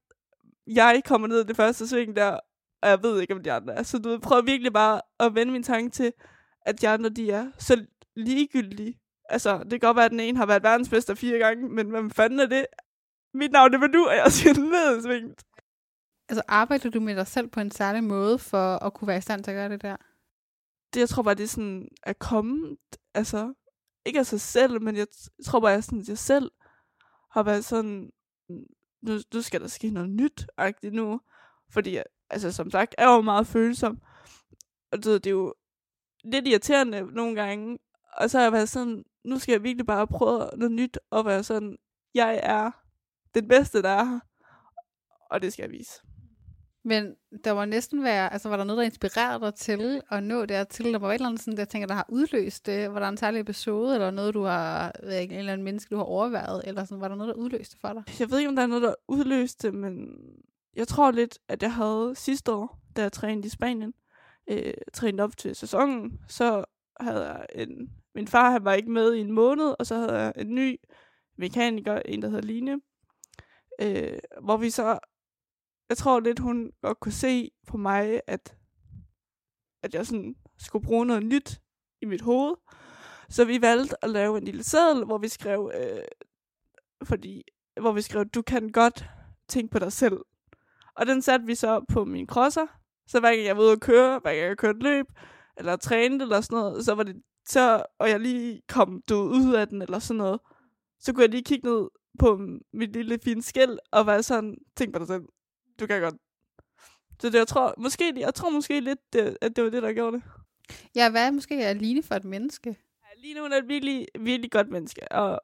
jeg kommer ned i det første sving der, og jeg ved ikke, om de andre er. Så du ved, prøv virkelig bare at vende min tanke til, at de andre, de er så ligegyldige. Altså, det kan godt være, at den ene har været verdensmester fire gange, men hvem fanden er det? Mit navn er nu, og jeg siger ned i svinget. Altså, arbejder du med dig selv på en særlig måde, for at kunne være i stand til at gøre det der? Det, jeg tror bare, det er sådan at komme, altså, ikke af sig selv, men jeg tror bare, at jeg, sådan, jeg selv har været sådan, nu, nu skal der ske noget nyt-agtigt nu. Fordi, altså som sagt, er jeg jo meget følsom. Og det, det er jo lidt irriterende nogle gange. Og så har jeg været sådan, nu skal jeg virkelig bare prøve noget nyt, og være sådan, jeg er den bedste, der er her. Og det skal jeg vise. Men der må næsten være, altså var der noget, der inspirerede dig til at nå dertil? Der var et eller andet sådan, der jeg tænker, der har udløst det. Var der en særlig episode, eller noget, du har, ved ikke, en eller anden menneske, du har overvejet? Eller sådan, var der noget, der udløste for dig? Jeg ved ikke, om der er noget, der udløste, men jeg tror lidt, at jeg havde sidste år, da jeg trænede i Spanien, øh, trænet op til sæsonen, så havde jeg en, min far han var ikke med i en måned, og så havde jeg en ny mekaniker, en der hedder Line, øh, hvor vi så, jeg tror lidt, hun godt kunne se på mig, at, at jeg sådan skulle bruge noget nyt i mit hoved. Så vi valgte at lave en lille seddel, hvor vi skrev, øh, fordi, hvor vi skrev, du kan godt tænke på dig selv. Og den satte vi så på min crosser. Så hver gang jeg var ude at køre, hver gang jeg kørte løb, eller trænede eller sådan noget, så var det så, og jeg lige kom du, ud af den eller sådan noget, så kunne jeg lige kigge ned på mit lille fine skæld, og være sådan, tænk på dig selv. Du kan godt. Så det, jeg tror måske, jeg tror måske lidt, det, at det var det, der gjorde det. Ja, hvad er måske er Line for et menneske? Ja, Line, hun er et virkelig, virkelig godt menneske, og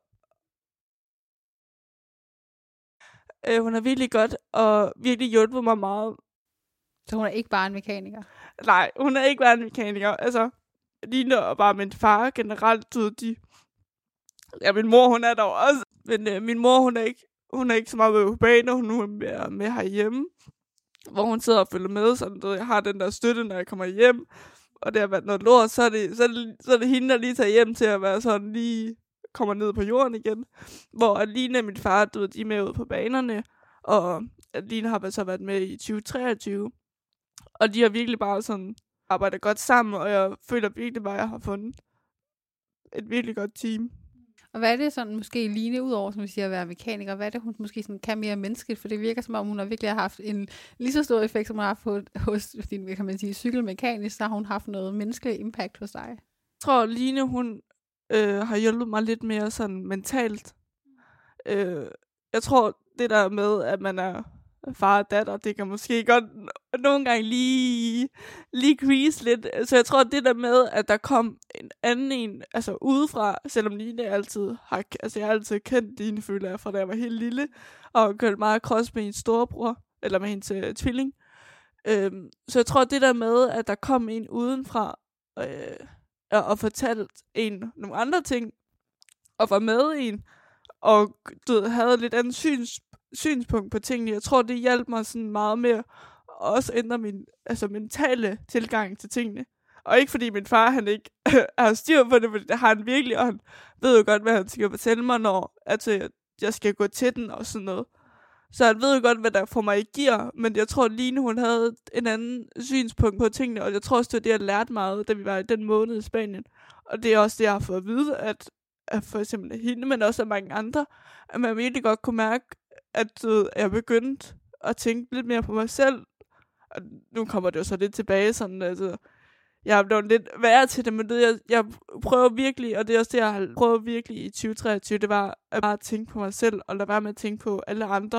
øh, hun er virkelig godt, og virkelig hjulpet mig meget. Så hun er ikke bare en mekaniker? Nej, hun er ikke bare en mekaniker. Altså, Line og bare min far generelt, de, ja, min mor, hun er der også, men øh, min mor, hun er ikke, hun er ikke så meget med på banen, hun er med, med herhjemme, hvor hun sidder og følger med, sådan noget. Jeg har den der støtte, når jeg kommer hjem, og det har været noget lort, så er det, så er det, så er det hende, der lige tager hjem til at være sådan lige, kommer ned på jorden igen, hvor Line og min far, du ved, de er med ud på banerne, og Line har så været med i tyve treogtyve, og de har virkelig bare sådan arbejdet godt sammen, og jeg føler virkelig bare, at jeg har fundet et virkelig godt team. Og hvad er det sådan måske Line, udover som vi siger at være mekaniker, hvad er det hun måske sådan kan mere menneskeligt? For det virker som om hun har virkelig haft en lige så stor effekt, som hun har haft på, hos din, kan man sige, cykelmekanisk, så har hun haft noget menneskeligt impact hos dig. Jeg tror, Line, hun øh, har hjulpet mig lidt mere sådan mentalt. Øh, jeg tror, det der med, at man er far og datter, det kan måske godt nogle gange lige, lige crease lidt. Så jeg tror, det der med, at der kom en anden en, altså udefra, selvom Line altid har, altså jeg har altid kendt Line, føler jeg, fra da jeg var helt lille, og kørt meget cross med hendes storebror, eller med hendes uh, tvilling. Øhm, så jeg tror, det der med, at der kom en udenfra, øh, og, og fortalt en nogle andre ting, og var med en, og du ved, havde lidt andet syns, synspunkt på tingene. Jeg tror, det hjalp mig sådan meget mere, og også ændre min altså, mentale tilgang til tingene. Og ikke fordi min far, han ikke har styr på det, fordi det har han virkelig, og han ved jo godt, hvad han skal fortælle mig, når altså, jeg skal gå til den og sådan noget. Så han ved jo godt, hvad der får mig i gear, men jeg tror, Line, hun havde en anden synspunkt på tingene, og jeg tror også, det var det, jeg lærte meget, da vi var i den måned i Spanien. Og det er også det, jeg har fået at vide, at, at for eksempel hende, men også af mange andre, at man virkelig godt kunne mærke, at øh, jeg begyndte at tænke lidt mere på mig selv. Og nu kommer det jo så lidt tilbage, sådan, altså, jeg er blevet lidt værre til det, men det, jeg, jeg prøver virkelig, og det er også det, jeg har prøvet virkelig i tyve treogtyve, det var at bare tænke på mig selv, og lade være med at tænke på alle andre,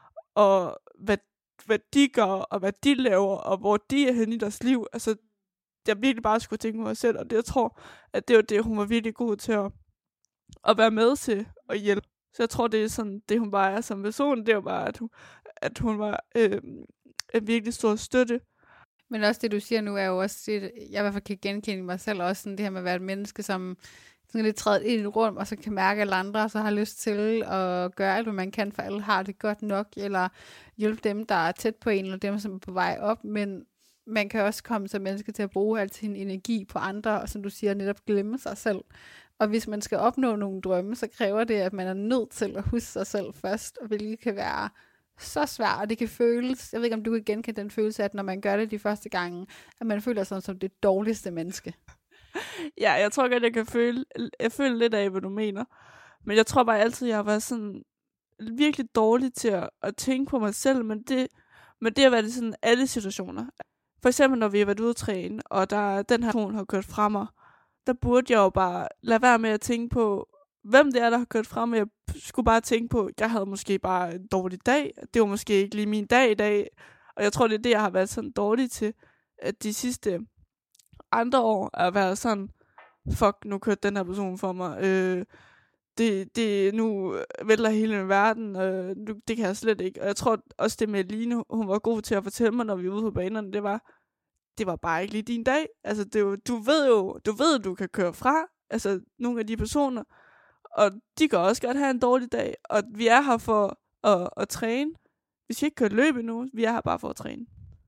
og hvad, hvad de gør, og hvad de laver, og hvor de er henne i deres liv. Altså, jeg virkelig bare skulle tænke på mig selv, og det, jeg tror, at det var det, hun var virkelig god til at, at være med til at hjælpe. Så jeg tror, det er sådan, det hun bare er som person, det var bare, at hun, at hun var øh, en virkelig stor støtte. Men også det, du siger nu, er jo også det, jeg i hvert fald kan genkende mig selv også, sådan det her med at være et menneske, som sådan lidt træder ind i et rum, og så kan mærke, at alle andre så har lyst til at gøre alt, hvad man kan, for alle har det godt nok, eller hjælpe dem, der er tæt på en, eller dem, som er på vej op, men man kan også komme som menneske til at bruge al sin energi på andre, og som du siger, netop glemme sig selv. Og hvis man skal opnå nogle drømme, så kræver det, at man er nødt til at huske sig selv først, hvilket kan være så svært, og det kan føles, jeg ved ikke, om du kan genkende den følelse, at når man gør det de første gange, at man føler sig som det dårligste menneske. Ja, jeg tror godt, jeg kan føle, jeg føler lidt af, hvad du mener. Men jeg tror bare altid, jeg har været sådan virkelig dårlig til at, at tænke på mig selv, men det, men det har været i sådan alle situationer. For eksempel, når vi har været ude at træne, og der, den her person har kørt fra mig, der burde jeg jo bare lade være med at tænke på, hvem det er, der har kørt frem. Jeg skulle bare tænke på, at jeg havde måske bare en dårlig dag. Det var måske ikke lige min dag i dag. Og jeg tror, det er det, jeg har været sådan dårlig til, at de sidste andre år at være sådan, fuck, nu kørte den her person for mig. Øh, det, det, nu vælter hele min verden. Øh, nu, det kan jeg slet ikke. Og jeg tror også det med Line, hun var god til at fortælle mig, når vi var ude på banerne, det var, det var bare ikke lige din dag. Altså, det var, du ved jo, du ved, du kan køre fra. Altså, nogle af de personer. Og de kan også godt have en dårlig dag. Og vi er her for at, at træne. Vi skal ikke køre løb endnu. Vi er her bare for at træne.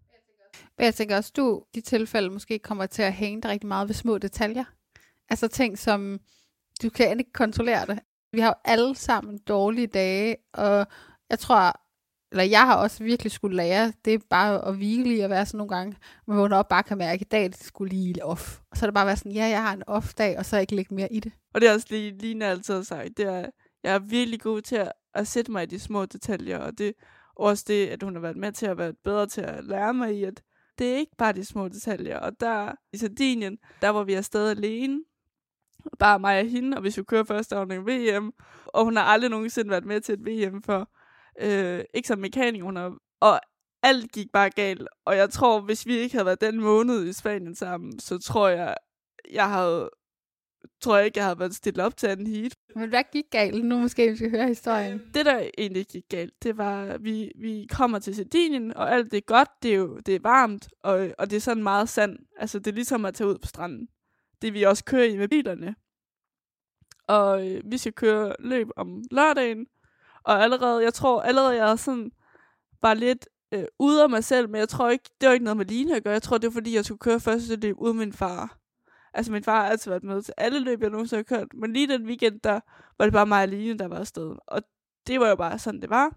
Men jeg tænker også, du i de tilfælde måske kommer til at hænge dig rigtig meget ved små detaljer. Altså ting, som du kan ikke kontrollere det. Vi har jo alle sammen dårlige dage, og jeg tror, eller jeg har også virkelig skulle lære, det er bare at hvile i at være sådan nogle gange, hvor man også bare kan mærke, at i dag det skulle lige off. Og så er det bare være sådan, ja, jeg har en off-dag, og så ikke lægge mere i det. Og det er også lige, Line altid har sagt, det er, jeg er virkelig god til at, at sætte mig i de små detaljer, og det er også det, at hun har været med til at være bedre til at lære mig i, at det er ikke bare de små detaljer. Og der i Sardinien, der var vi afsted alene, bare mig og hende, og hvis vi kører første afdeling V M, og hun har aldrig nogensinde været med til et V M før, øh, ikke som mekaniker, hun har, og alt gik bare galt, og jeg tror, hvis vi ikke havde været den måned i Spanien sammen, så tror jeg, jeg havde, tror jeg ikke, jeg havde været stillet op til anden heat. Men hvad gik galt? Nu måske vi skal høre historien. Det, der egentlig gik galt, det var, at vi, vi kommer til Sardinien, og alt det er godt, det er jo det er varmt, og, og det er sådan meget sand. Altså, det er ligesom at tage ud på stranden. Det vi også kører i med bilerne. Og øh, vi skal køre løb om lørdagen, og allerede, jeg tror allerede, jeg er sådan, bare lidt øh, ude af mig selv, men jeg tror ikke, det var ikke noget med Line at gøre. Jeg tror, det var fordi, jeg skulle køre første løb uden min far. Altså, min far har altid været med til alle løb, jeg nogensinde har kørt. Men lige den weekend, der var det bare mig og Line, der var afsted. Og det var jo bare sådan, det var.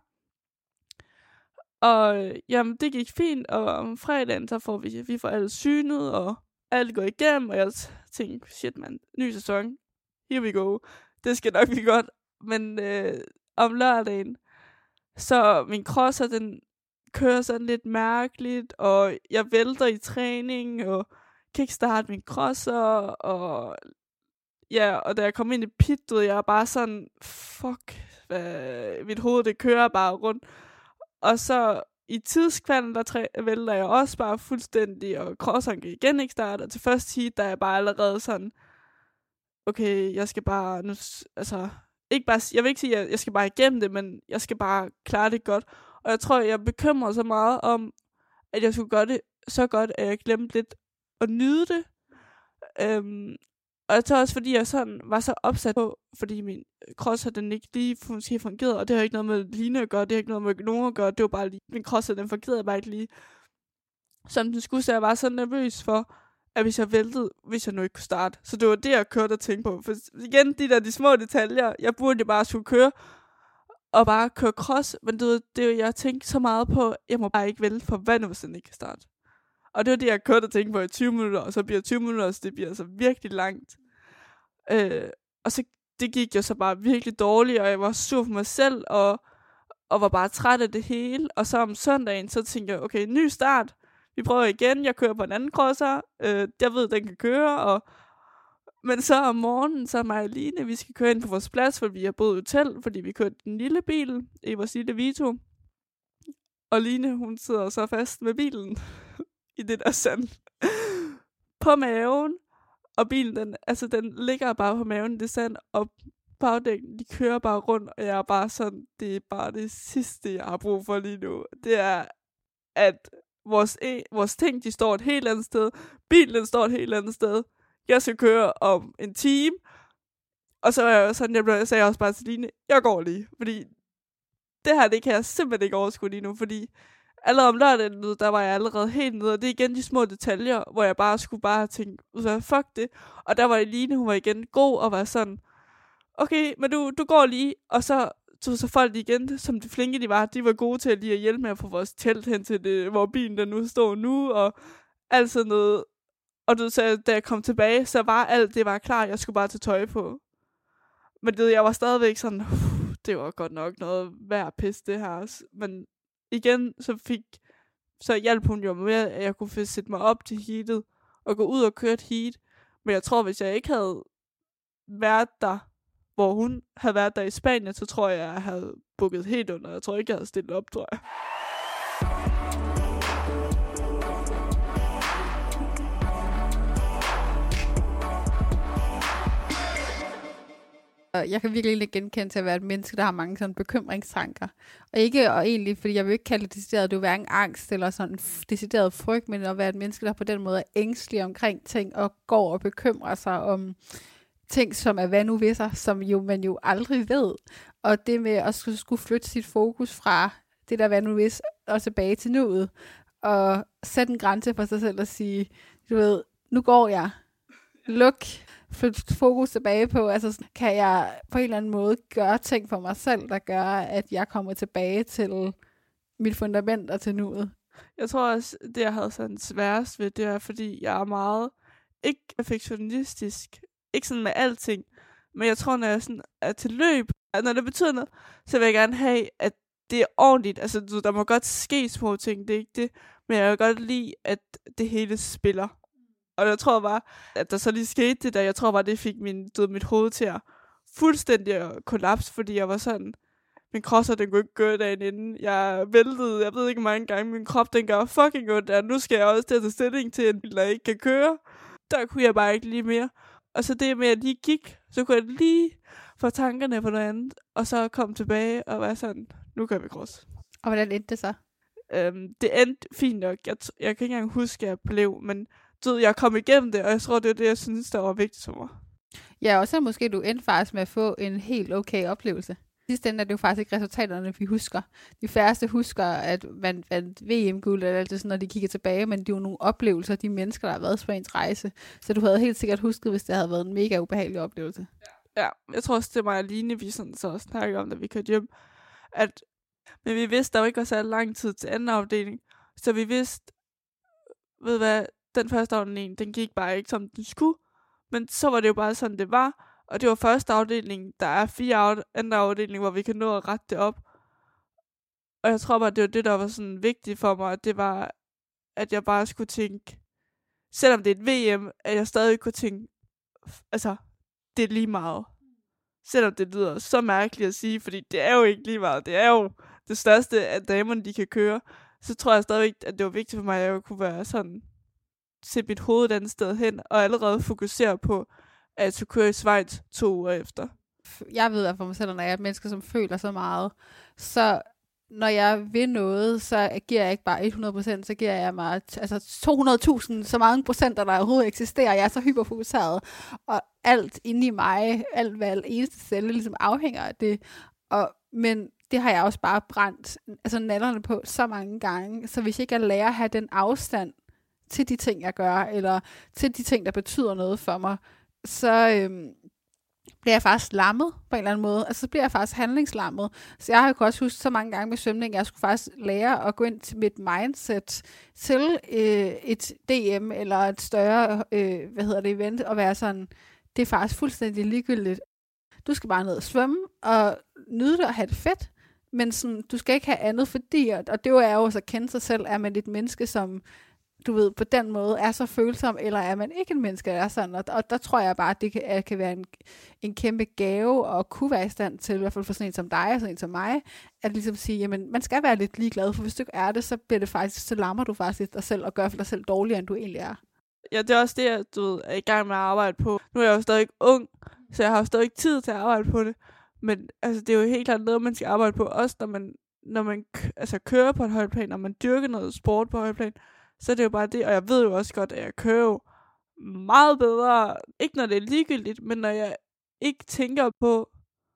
Og jamen, det gik fint, og om fredagen, så får vi, vi får alle synet, og alt går igennem, og jeg tænkte, shit man, ny sæson, here we go. det skal nok blive godt. Men øh, om lørdagen, så min crosser, den kører sådan lidt mærkeligt, og jeg vælter i træning, og kan ikke starte min crosser, og ja, og da jeg kom ind i pit, du ved, jeg er bare sådan, fuck, hvad, mit hoved, det kører bare rundt. Og så i tidskvalden, der træ, vælter jeg også bare fuldstændig, og crosseren kan igen ikke starte, og til første heat, der er jeg bare allerede sådan, okay, jeg skal bare, nu, altså, ikke bare, jeg vil ikke sige, at jeg skal bare igennem det, men jeg skal bare klare det godt. Og jeg tror, jeg bekymrer så meget om, at jeg skulle gøre det så godt, at jeg glemte lidt at nyde det. Øhm, og jeg tror også, fordi jeg sådan var så opsat på, fordi min crosser, den ikke lige fungerede, og det har ikke noget med Line at gøre, det har ikke noget med nogen at gøre, det var bare lige, min crosser, den fungerede bare ikke lige, som den skulle, så jeg var så nervøs for, at hvis jeg væltede, hvis jeg nu ikke kunne starte. Så det var det, jeg kørte og tænkte på. For igen, de der de små detaljer, jeg burde jo bare skulle køre, og bare køre cross, men det var det, jeg tænkte så meget på, jeg må bare ikke vælte, for hvad nu, hvis den ikke kan starte. Og det var det, jeg kørte og tænkte på i tyve minutter, og så bliver tyve minutter, så det bliver altså virkelig langt. Øh, og så det gik jo så bare virkelig dårligt, og jeg var sur for mig selv, og, og var bare træt af det hele. Og så om søndagen, så tænkte jeg, okay, ny start, vi prøver igen, jeg kører på en anden crosser, øh, jeg ved, den kan køre, og men så om morgenen, så er mig og Line, vi skal køre ind på vores plads, for vi har boet i hotel, fordi vi kørte den lille bil i vores lille Vito. Og Line, hun sidder så fast med bilen i det der sand på maven. Og bilen, den, altså, den ligger bare på maven i det sand, og bagdækken, de kører bare rundt, og jeg er bare sådan, det er bare det sidste, jeg har brug for lige nu. Det er, at vores, e- vores ting, de står et helt andet sted, bilen står et helt andet sted, jeg skal køre om en time, og så er jeg sådan, jeg, blev, jeg sagde også bare til Line, jeg går lige, fordi det her, det kan jeg simpelthen ikke overskue lige nu, fordi allerede om lørdagen, der var jeg allerede helt nede, og det er igen de små detaljer, hvor jeg bare skulle bare tænke, fuck det, og der var Line, hun var igen god, og var sådan, okay, men du, du går lige, og så tog så folk igen, som de flinke de var, de var gode til at lige at hjælpe med at få vores telt hen til det, hvor bilen der nu står nu, og alt sådan noget. Og du sagde, da jeg kom tilbage, så var alt det var klar, jeg skulle bare tage tøj på. Men det, jeg var stadigvæk sådan, det var godt nok noget værd pis det her. Men igen, så fik, så hjalp hun jo med, at jeg kunne sætte mig op til heatet, og gå ud og køre et heat. Men jeg tror, hvis jeg ikke havde været der, hvor hun havde været der i Spanien, så tror jeg, jeg havde bukket helt under. Jeg tror ikke, jeg havde stillet op, tror jeg. Jeg kan virkelig ikke genkende til at være et menneske, der har mange sådan bekymringstanker. Og ikke, og egentlig, fordi jeg vil ikke kalde det decideret, det er hverken angst eller sådan decideret frygt, men at være et menneske, der på den måde er ængstelig omkring ting, og går og bekymrer sig om ting, som er hvad nu ved sig, som jo man jo aldrig ved. Og det med at skulle, skulle flytte sit fokus fra det der hvad nu ved, og tilbage til nuet, og sætte en grænse for sig selv og sige, du ved, nu går jeg. Luk. Flytte fokus tilbage på, altså kan jeg på en eller anden måde gøre ting for mig selv, der gør, at jeg kommer tilbage til mit fundament og til nuet. Jeg tror også, det jeg havde sådan sværest ved, det er, fordi jeg er meget, ikke perfektionistisk, ikke sådan med alting, men jeg tror, når jeg sådan er til løb, når det betyder noget, så vil jeg gerne have, at det er ordentligt. Altså, der må godt ske små ting, det er ikke det, men jeg vil godt lide, at det hele spiller. Og jeg tror bare, at der så lige skete det der, jeg tror bare, det fik min, du ved, mit hoved til at fuldstændig at kollapse, fordi jeg var sådan, min crosser, den kunne ikke gøre dagen inden. Jeg væltede, jeg ved ikke mange gange, min krop, den gør fucking ondt, og nu skal jeg også til at tage stilling til en bil, der ikke kan køre. Der kunne jeg bare ikke lige mere. Og så det med, at jeg lige gik, så kunne jeg lige få tankerne på noget andet, og så komme tilbage og være sådan, nu kan vi cross. Og hvordan endte det så? Øhm, det endte fint nok. Jeg, t- jeg kan ikke engang huske, at jeg blev, men du ved, jeg kom igennem det, og jeg tror, det er det, jeg synes, der var vigtigt for mig. Ja, og så måske du endte faktisk med at få en helt okay oplevelse. Sidst ende er det jo faktisk ikke resultaterne, vi husker. De færreste husker, at man vandt V M-guld, eller alt det sådan, når de kigger tilbage, men det er jo nogle oplevelser, de mennesker, der har været på ens rejse. Så du havde helt sikkert husket, hvis det havde været en mega ubehagelig oplevelse. Ja, jeg tror også, det var mig og Line, vi sådan så snakkede om, da vi kørte hjem, at men vi vidste, der jo ikke var så lang tid til anden afdeling, så vi vidste, ved hvad, den første afdeling, den gik bare ikke, som den skulle, men så var det jo bare sådan, det var, Og det var første afdeling. Der er fire af- andre afdelinger, hvor vi kan nå at rette det op. Og jeg tror bare, det var det, der var sådan vigtigt for mig. Det var, at jeg bare skulle tænke, selvom det er et V M, at jeg stadig kunne tænke, altså, det er lige meget. Selvom det lyder så mærkeligt at sige, fordi det er jo ikke lige meget. Det er jo det største, at damerne de kan køre. Så tror jeg stadig, at det var vigtigt for mig, at jeg kunne være sådan, se mit hoved et andet sted hen, og allerede fokusere på, at jeg skulle køre i Schweiz to uger efter. Jeg ved at for mig selv, når jeg er et menneske, som føler så meget, så når jeg vil noget, så agerer jeg ikke bare hundrede procent, så giver jeg mig altså to hundrede tusind, så mange procenter, der overhovedet eksisterer. Jeg er så hyperfokuseret, og alt inde i mig, alt hvad eneste celle ligesom afhænger af det. Og, men det har jeg også bare brændt altså nallerne på så mange gange, så hvis ikke jeg lærer at have den afstand til de ting, jeg gør, eller til de ting, der betyder noget for mig, så øhm, bliver jeg faktisk lammet på en eller anden måde. Altså så bliver jeg faktisk handlingslammet. Så jeg har jo også husket så mange gange med svømning, jeg skulle faktisk lære at gå ind til mit mindset til øh, et D M eller et større øh, hvad hedder det, event, og være sådan, det er faktisk fuldstændig ligegyldigt. Du skal bare ned og svømme, og nyde det og have det fedt, men sådan, du skal ikke have andet, fordi, og det er jo også at kende sig selv, er man et menneske, som du ved, på den måde er så følsom, eller er man ikke en menneske, der er sådan, og, og der tror jeg bare, at det kan, at kan være en, en kæmpe gave, og kunne være i stand til, i hvert fald for sådan en som dig, og sådan en som mig, at ligesom sige, jamen, man skal være lidt ligeglad, for hvis du ikke er det, så bliver det faktisk, så lammer du faktisk dig selv, og gør for dig selv dårligere, end du egentlig er. Ja, det er også det, jeg du ved, er i gang med at arbejde på. Nu er jeg jo stadig ung, så jeg har jo stadig tid til at arbejde på det, men altså, det er jo helt klart noget, man skal arbejde på, også når man, når man altså, kører på et højt plan, når man dyrker noget sport på et højt plan, så er det jo bare det, og jeg ved jo også godt, at jeg kører jo meget bedre, ikke når det er ligegyldigt, men når jeg ikke tænker på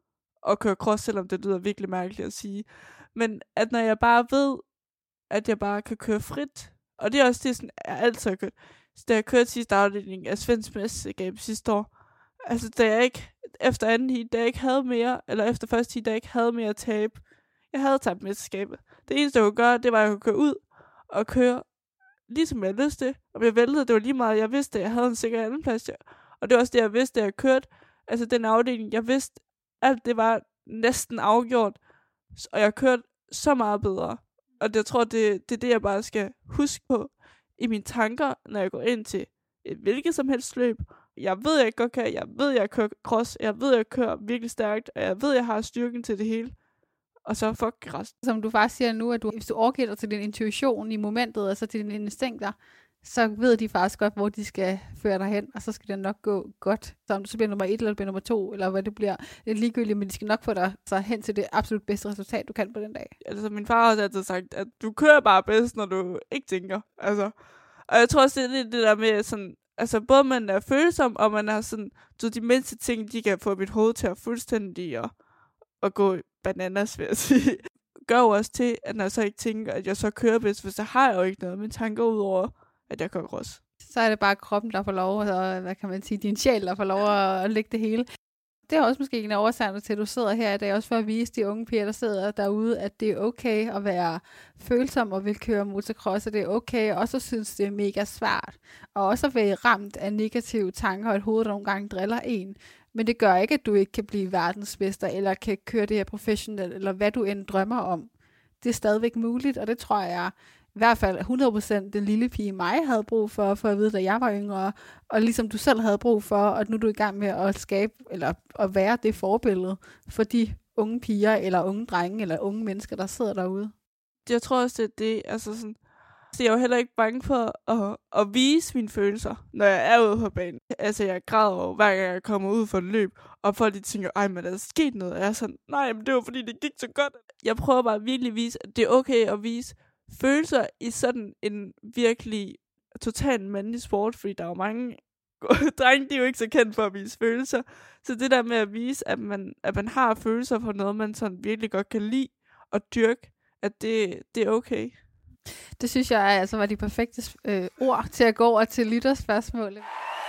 at køre cross, selvom det lyder virkelig mærkeligt at sige, men at når jeg bare ved, at jeg bare kan køre frit, og det er også det, sådan, jeg altid har kørt. Så da jeg kørte sidste afdeling af Svensk Mesterskab sidste år, altså da jeg ikke, efter anden heat, da jeg ikke havde mere, eller efter første heat, da jeg ikke havde mere tab, jeg havde tabt mesterskabet. Det eneste, jeg kunne gøre, det var, at jeg kunne køre ud og køre ligesom jeg lyst til. Og jeg væltede, det var lige meget, jeg vidste, at jeg havde en sikker andenplads. Ja. Og det var også det, jeg vidste, at jeg kørte. Altså den afdeling, jeg vidste, alt det var næsten afgjort. Og jeg kørte så meget bedre. Og det, jeg tror, det, det er det, jeg bare skal huske på i mine tanker, når jeg går ind til et hvilket som helst løb. Jeg ved, jeg godt kan. Jeg ved, jeg kører cross. Jeg ved, jeg kører virkelig stærkt. Og jeg ved, jeg har styrken til det hele. Og så fuck resten. Som du faktisk siger nu, at du, hvis du overgiver dig til din intuition i momentet, altså til dine instinkter, så ved de faktisk godt, hvor de skal føre dig hen, og så skal det nok gå godt. Så om du så bliver nummer et, eller bliver nummer to, eller hvad det bliver, det er ligegyldigt, men de skal nok få dig så hen til det absolut bedste resultat, du kan på den dag. Altså min far har også altid sagt, at du kører bare bedst, når du ikke tænker. Altså, og jeg tror også, det er det der med sådan, altså både man er følsom, og man er sådan, så de mindste ting, de kan få mit hoved til at fuldstændig og, og gå bananas, vil jeg sige. Gør jo også til, at når jeg så ikke tænker, at jeg så kører bedst, for så har jeg jo ikke noget med tanker ud over, at jeg kører cross. Så er det bare kroppen, der får lov, og hvad kan man sige, din sjæl, der får lov at, at lægge det hele. Det er også måske en årsag til, at du sidder her i dag, også for at vise de unge piger, der sidder derude, at det er okay at være følsom og vil køre motocross, og det er okay, og også synes, det er mega svært. Og også at være ramt af negative tanker, og et hoved, der nogle gange driller en. Men det gør ikke, at du ikke kan blive verdensmester, eller kan køre det her professionelt, eller hvad du end drømmer om. Det er stadigvæk muligt, og det tror jeg i hvert fald hundrede procent den lille pige mig havde brug for, for at vide, da jeg var yngre, og ligesom du selv havde brug for, og nu er du i gang med at skabe, eller at være det forbillede for de unge piger, eller unge drenge, eller unge mennesker, der sidder derude. Jeg tror også, det er det, altså sådan, så jeg er jo heller ikke bange for at, at vise mine følelser, når jeg er ude på banen. Altså, jeg græder over, hver gang jeg kommer ud for et løb, og folk de tænker, ej, men der er sket noget. Og jeg er sådan, nej, men det var fordi, det gik så godt. Jeg prøver bare virkelig at vise, at det er okay at vise følelser i sådan en virkelig totalt mandlig sport, fordi der er jo mange drenge, de er jo ikke så kendt for at vise følelser. Så det der med at vise, at man, at man har følelser for noget, man sådan virkelig godt kan lide og dyrke, at det, det er okay. Det synes jeg altså var de perfekte øh, ord til at gå over til lytterspørgsmålet.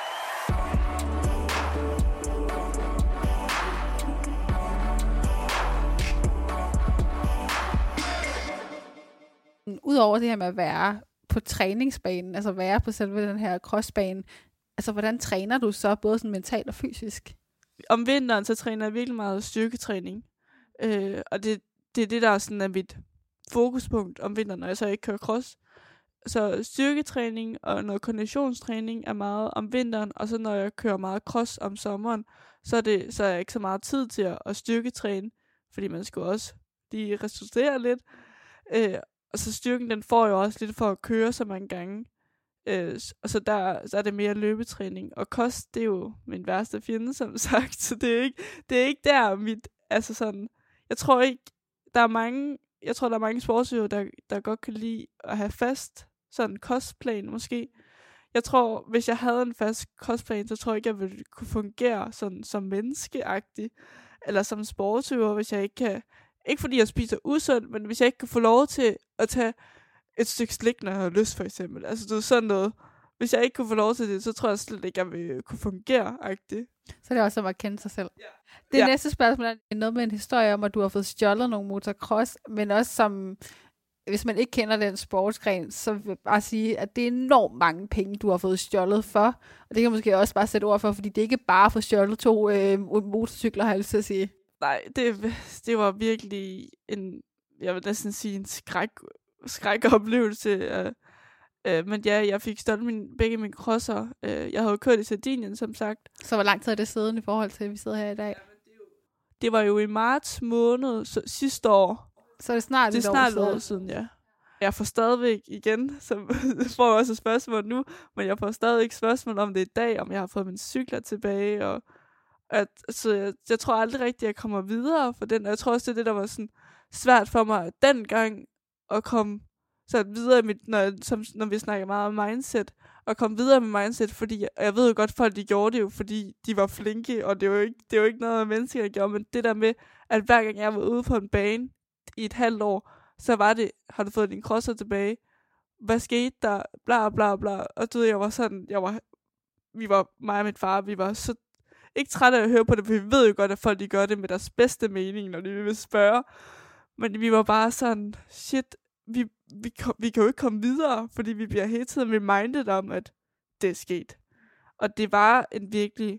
Udover det her med at være på træningsbanen, altså være på selve den her crossbane, altså hvordan træner du så både sådan mentalt og fysisk? om vinteren, så træner jeg virkelig meget styrketræning. Øh, og det, det er det, der er sådan er mit fokuspunkt om vinteren, når jeg så ikke kører cross. Så styrketræning og noget konditionstræning er meget om vinteren, og så når jeg kører meget cross om sommeren, så er, det, så er jeg ikke så meget tid til at, at styrketræne, fordi man skal også lige restituere lidt. Øh, og så styrken, den får jeg også lidt for at køre så mange gange. Øh, og så der så er det mere løbetræning. Og kost, det er jo min værste fjende, som sagt. Så det er ikke, det er ikke der mit, altså sådan, jeg tror ikke, der er mange, jeg tror, der er mange sportsøver, der, der godt kan lide at have fast sådan en kostplan måske. Jeg tror, hvis jeg havde en fast kostplan, så tror jeg ikke, jeg ville kunne fungere sådan som menneskeagtig, eller som sportsøver, hvis jeg ikke kan, ikke fordi jeg spiser usundt, men hvis jeg ikke kan få lov til at tage et stykke slik, når jeg har lyst, for eksempel. Altså, det er sådan noget. Hvis jeg ikke kunne få lov til det, så tror jeg slet ikke, jeg ville kunne fungere-agtigt. Så det er også som at kende sig selv. Ja. Det ja. næste spørgsmål er noget med en historie om, at du har fået stjålet nogle motocross, men også som, hvis man ikke kender den sportsgren, så vil jeg bare sige, at det er enormt mange penge, du har fået stjålet for. Og det kan måske også bare sætte ord for, fordi det er ikke bare for stjålet to øh, motorcykler, har jeg lyst til at sige. Nej, det, det var virkelig en, jeg vil næsten sige, en skræk, skrækoplevelse. Øh, øh, men ja, jeg fik stjålet min, begge mine crosser. Øh, jeg havde kørt i Sardinien, som sagt. Så hvor lang tid er det siden i forhold til, at vi sidder her i dag? Det var jo i marts måned så, sidste år. Så er det snart det er snart et år siden, ja. Jeg får stadigvæk igen, så får jeg også et spørgsmål nu, men jeg får stadigvæk spørgsmål om det i dag, om jeg har fået mine cykler tilbage, og at, så jeg, jeg tror aldrig rigtigt, at jeg kommer videre for den, og jeg tror også, det er det, der var sådan svært for mig dengang, at komme så videre i mit, når, som, når vi snakker meget om mindset, og komme videre med mindset, fordi jeg, jeg ved jo godt, folk de gjorde det jo, fordi de var flinke, og det er jo ikke, det er jo ikke noget, mennesker gjorde, men det der med, at hver gang jeg var ude på en bane i et halvt år, så var det, har du fået din crosser tilbage? Hvad skete der? Bla bla bla. Og du ved, jeg var sådan, jeg var, vi var, mig og min far, vi var så ikke trætte af at høre på det, for vi ved jo godt, at folk de gør det med deres bedste mening, når de vil spørge. Men vi var bare sådan, shit, vi, vi, kom, vi kan jo ikke komme videre, fordi vi bliver hele tiden reminded om, at det er sket. Og det var en virkelig,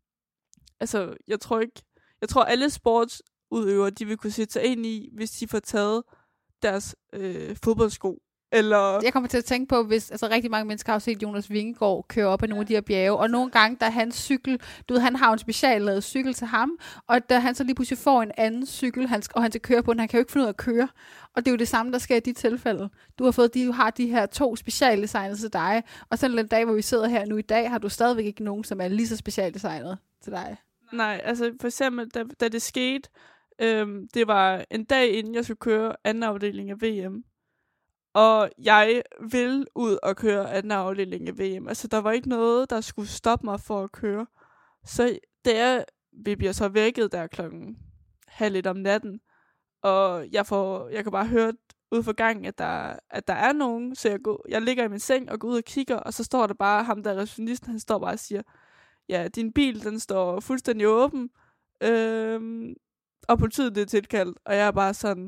altså, jeg tror ikke, jeg tror alle sportsudøvere, de vil kunne sætte sig ind i, hvis de får taget deres øh, fodboldsko. Eller jeg kommer til at tænke på, hvis altså rigtig mange mennesker har set Jonas Vingegaard køre op ad nogle af de her bjerge, og nogle gange, da hans cykel, du ved, han har en speciallavet cykel til ham, og da han så lige pludselig får en anden cykel, han skal, og han skal køre på den, han kan jo ikke finde ud af at køre. Og det er jo det samme, der sker i de tilfælde. Du har fået, de har de her to specialdesignede til dig, og så den dag, hvor vi sidder her nu i dag, har du stadigvæk ikke nogen, som er lige så specialdesignet til dig. Nej, altså for eksempel, da, da det skete, øhm, det var en dag inden jeg skulle køre anden afdeling af V M. Og jeg ville ud og køre anden afdeling af V M. Altså, der var ikke noget, der skulle stoppe mig for at køre. Så der, vi bliver så vækket der klokken halv et om natten. Og jeg, får, jeg kan bare høre ud for gangen, at der, at der er nogen. Så jeg, går, jeg ligger i min seng og går ud og kigger, og så står der bare ham, der er receptionisten, han står bare og siger, ja, din bil, den står fuldstændig åben, øhm, og politiet det er tilkaldt. Og jeg er bare sådan,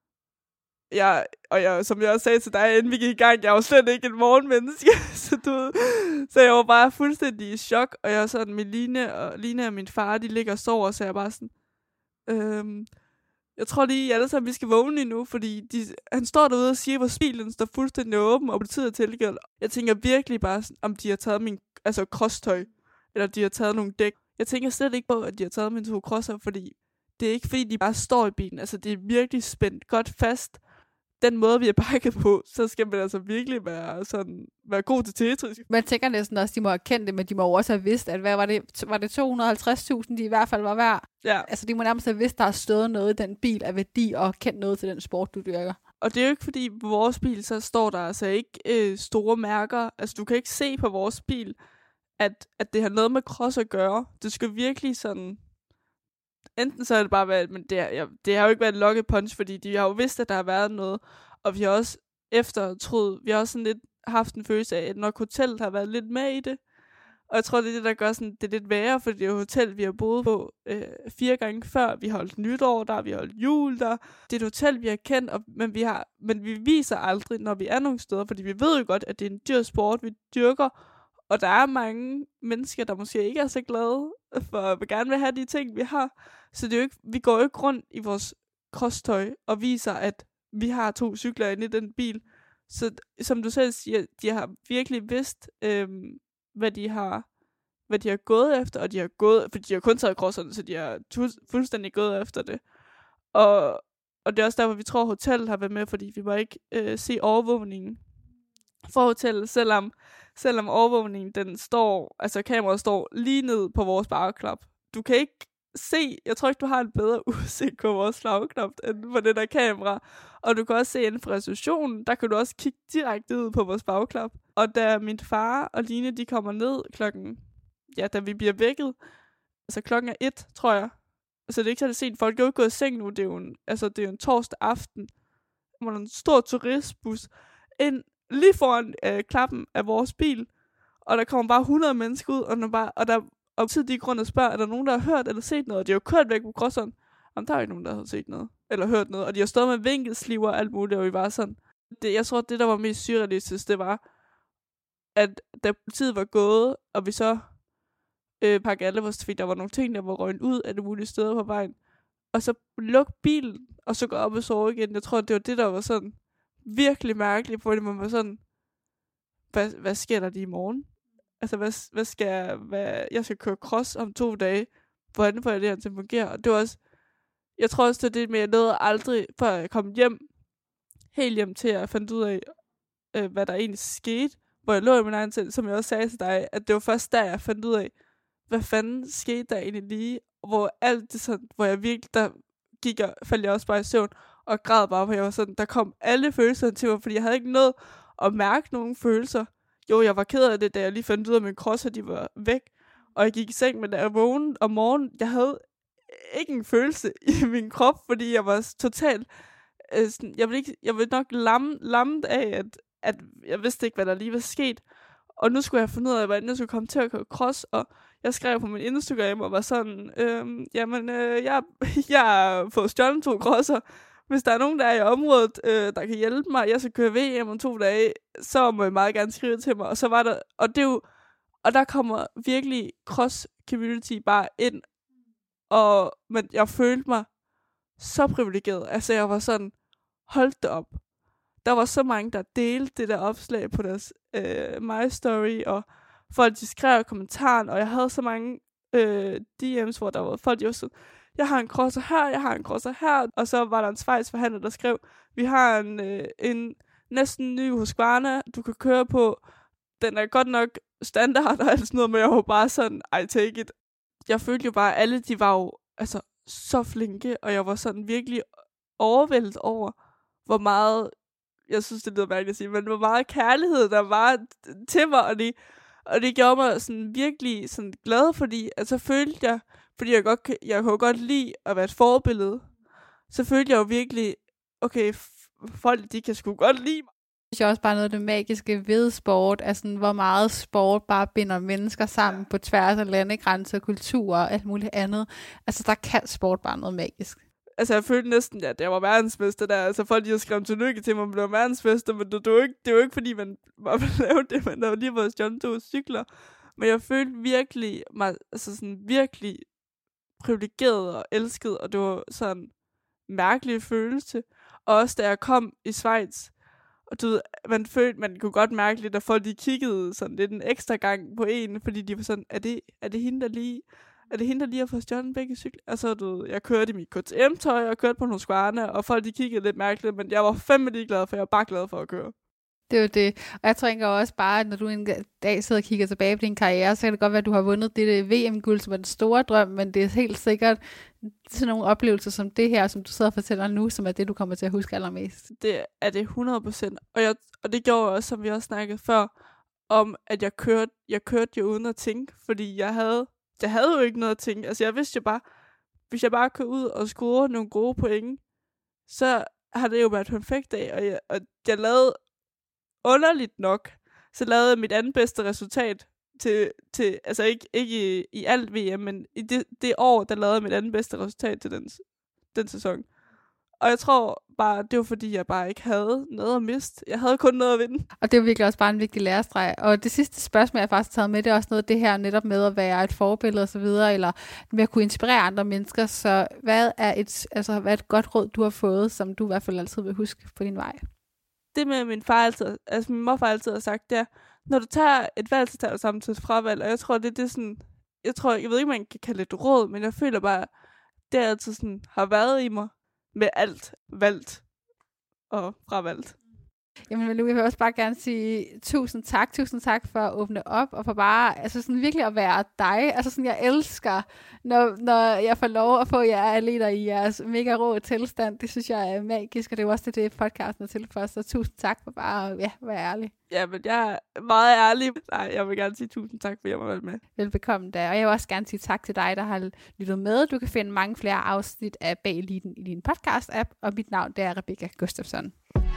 jeg, og jeg, som jeg også sagde til dig, inden vi gik i gang, jeg var slet ikke en morgenmenneske, så, du, så jeg var bare fuldstændig i chok, og jeg var sådan, min Line og, Line og min far, de ligger og sover, så jeg bare sådan, øhm, jeg tror lige alle sammen, vi skal vågne nu, fordi de, han står derude og siger, hvor bilen står fuldstændig åben, og politiet er tilkaldt. Jeg tænker virkelig bare, om de har taget min, altså crosstøj, eller de har taget nogle dæk. Jeg tænker slet ikke på, at de har taget mine to crosser, fordi det er ikke fordi, de bare står i bilen, altså det er virkelig spændt godt fast. Den måde, vi er pakket på, så skal man altså virkelig være, sådan, være god til Tetris. Man tænker næsten også, de må have kendt det, men de må også have vidst, at hvad var det, var det to hundrede og halvtreds tusind, de i hvert fald var værd. Ja. Altså, de må nærmest have vidst, der har stået noget i den bil af værdi, og kendt noget til den sport, du dyrker. Og det er jo ikke fordi, på vores bil, så står der altså ikke øh, store mærker. Altså, du kan ikke se på vores bil, at, at det har noget med cross at gøre. Det skal virkelig sådan... Enten så er det bare været, men det, er, ja, det har jo ikke været et locket punch, fordi de har jo vidst, at der har været noget, og vi har også efter troet, vi har også sådan lidt haft en følelse af, at nok hotellet har været lidt med i det, og jeg tror, det er det, der gør sådan, det er lidt værre, fordi det er jo hotel, vi har boet på øh, fire gange før, vi har holdt nytår der, vi har holdt jul der, det er et hotel, vi har kendt, og, men, vi har, men vi viser aldrig, når vi er nogle steder, fordi vi ved jo godt, at det er en dyr sport, vi dyrker, og der er mange mennesker, der måske ikke er så glade for at gerne vil have de ting, vi har. Så det er jo ikke, vi går jo ikke rundt i vores crosstøj og viser, at vi har to cykler inde i den bil. Så som du selv siger, de har virkelig vidst, øhm, hvad de har hvad de har gået efter, og de har gået, for de har kun taget crosserne, så de har tu- fuldstændig gået efter det. Og, og det er også derfor, vi tror, hotellet har været med, fordi vi må ikke øh, se overvågningen for hotellet, selvom, selvom overvågningen, den står, altså kameraet står lige ned på vores bageklap. Du kan ikke se, jeg tror ikke, du har en bedre udsigt på vores slagknap, end på det der kamera. Og du kan også se inden for receptionen, der kan du også kigge direkte ud på vores bagklap. Og da min far og Line, de kommer ned klokken, ja, da vi bliver vækket, altså klokken er et, tror jeg. Altså det er ikke så det sent, folk er jo ikke gået i seng nu, det er jo en, altså, det er jo en torsdag aften, hvor der er en stor turistbus ind lige foran øh, klappen af vores bil, og der kommer bare hundrede mennesker ud, og der, bare, og der og tid de grund og spørger, er der nogen, der har hørt eller set noget? Og de har jo kørt væk på crosseren. Jamen, der er ikke nogen, der har set noget. Eller hørt noget. Og de har stået med vinkelsliver og alt muligt, og vi var sådan. Det, jeg tror, det, der var mest surrealistisk, det var, at da politiet var gået, og vi så øh, pakkede alle vores, fordi der var nogle ting, der var røgnet ud af de mulige steder på vejen. Og så luk bilen, og så gå op og sove igen. Jeg tror, det var det, der var sådan virkelig mærkeligt, fordi man var sådan, hvad, hvad sker der lige i morgen? Altså, hvad, hvad skal jeg, hvad, jeg skal køre cross om to dage. Hvordan får jeg det her til at fungere? Og det var også, jeg tror også, det er det med, at jeg nåede aldrig, før jeg kom hjem, helt hjem til at finde ud af, øh, hvad der egentlig skete. Hvor jeg lå i min egen selv, som jeg også sagde til dig, at det var først der, jeg fandt ud af, hvad fanden skete der egentlig lige. Hvor alt det sådan, hvor jeg virkelig, der gik jeg, faldt jeg også bare i søvn, og græd bare, for jeg var sådan, der kom alle følelser til mig, fordi jeg havde ikke nået at mærke nogen følelser. Jo, jeg var ked af det, da jeg lige fandt ud af, at min cross, at de var væk. Og jeg gik i seng, men da jeg vågnede om morgenen, jeg havde ikke en følelse i min krop, fordi jeg var totalt, øh, sådan, jeg, ville ikke, jeg ville nok lam, lammet af, at, at jeg vidste ikke, hvad der lige var sket. Og nu skulle jeg finde ud af, hvordan jeg skulle komme til at køre cross, og jeg skrev på min Instagram og var sådan, øh, jamen, øh, jeg, jeg har fået stjålet to crosser. Hvis der er nogen, der er i området, øh, der kan hjælpe mig, jeg skal køre V M om to dage, så må I meget gerne skrive til mig. Og så var der, og det er jo, og der kommer virkelig cross community bare ind, og men jeg følte mig så privilegeret. Altså jeg var sådan, hold det op. Der var så mange, der delte det der opslag på deres øh, my story, og folk de skrev kommentaren, og jeg havde så mange øh, D M's, hvor der var folk, de var sådan, jeg har en crosser her, jeg har en crosser her, og så var der en Schweiz forhandler, der skrev, vi har en, øh, en næsten ny Husqvarna, du kan køre på, den er godt nok standard og alt sådan noget, men jeg var bare sådan, I take it. Jeg følte jo bare, at alle de var jo altså, så flinke, og jeg var sådan virkelig overvældet over, hvor meget, jeg synes det lyder mærkeligt at sige, men hvor meget kærlighed der var til mig, og det, og det gjorde mig sådan virkelig sådan glad, fordi at så følte jeg, fordi jeg, godt, jeg kunne godt lide at være et forbillede, så følte jeg jo virkelig, okay, f- folk de kan sgu godt lide mig. Det er også bare noget af det magiske ved sport, altså hvor meget sport bare binder mennesker sammen på tværs af landegrænser, kulturer og alt muligt andet. Altså der kan sport bare noget magisk. Altså jeg følte næsten, at jeg var verdensmester der. Altså folk de har skrevet tillykke til mig, at jeg var verdensmester, men det, det, var ikke, det var ikke fordi, man bare ville lave det, men der var lige været stjålet to cykler. Men jeg følte virkelig, mig, altså sådan virkelig privilegeret og elsket, og det var sådan en mærkelig følelse. Og også da jeg kom i Schweiz, og du ved, man følte, man kunne godt mærke lidt, at folk de kiggede sådan lidt en ekstra gang på en, fordi de var sådan, er det, er det hende, der lige, er det hende, der lige har fået stjålet begge cykler? Altså, du ved, jeg kørte i mit K T M-tøj, og kørte på nogle Husqvarna, og folk de kiggede lidt mærkeligt, men jeg var fandme lige glad, for jeg var bare glad for at køre. Det er jo det. Og jeg tænker også bare, at når du en dag sidder og kigger tilbage på din karriere, så kan det godt være, at du har vundet det V M-guld, som er den store drøm, men det er helt sikkert sådan nogle oplevelser som det her, som du sidder og fortæller nu, som er det, du kommer til at huske allermest. Det er det hundrede procent. Og, jeg, og det gjorde jeg også, som vi også snakkede før, om at jeg kørte, jeg kørte jo uden at tænke, fordi jeg havde, jeg havde jo ikke noget at tænke. Altså jeg vidste jo bare, hvis jeg bare kørte ud og scorede nogle gode point, så har det jo været perfekt dag, og jeg, og jeg lavede underligt nok, så lavede jeg mit andet bedste resultat til, til altså ikke, ikke i, i alt V M, men i det, det år, der lavede jeg mit andet bedste resultat til den, den sæson. Og jeg tror bare, det var fordi, jeg bare ikke havde noget at miste. Jeg havde kun noget at vinde. Og det er virkelig også bare en vigtig lærestreg. Og det sidste spørgsmål, jeg faktisk har taget med, det er også noget af det her netop med at være et forbillede og så videre, eller med at kunne inspirere andre mennesker. Så hvad er et, altså, hvad er et godt råd, du har fået, som du i hvert fald altid vil huske på din vej? Det med min far altid, altså min morfar altid har sagt, det er, når du tager et valg, så tager du samtidig fravalg. Og jeg tror, det er det sådan, jeg tror, jeg ved ikke, man kan kalde det et råd, men jeg føler bare, det altid sådan har været i mig med alt valgt og fravalgt. Jamen Malou, jeg vil også bare gerne sige tusind tak, tusind tak for at åbne op, og for bare, altså sådan virkelig at være dig. Altså sådan, jeg elsker, når, når jeg får lov at få jer alene i jeres mega rå tilstand. Det synes jeg er magisk, og det er jo også det, det podcasten er til for os. Så tusind tak for bare, ja, være ærlig. Ja, men jeg er meget ærlig. Nej, jeg vil gerne sige tusind tak, for jeg var med. Velbekomme da. Og jeg vil også gerne sige tak til dig, der har lyttet med. Du kan finde mange flere afsnit af Bag Eliten i din podcast-app, og mit navn det er Rebecca Gustafsson.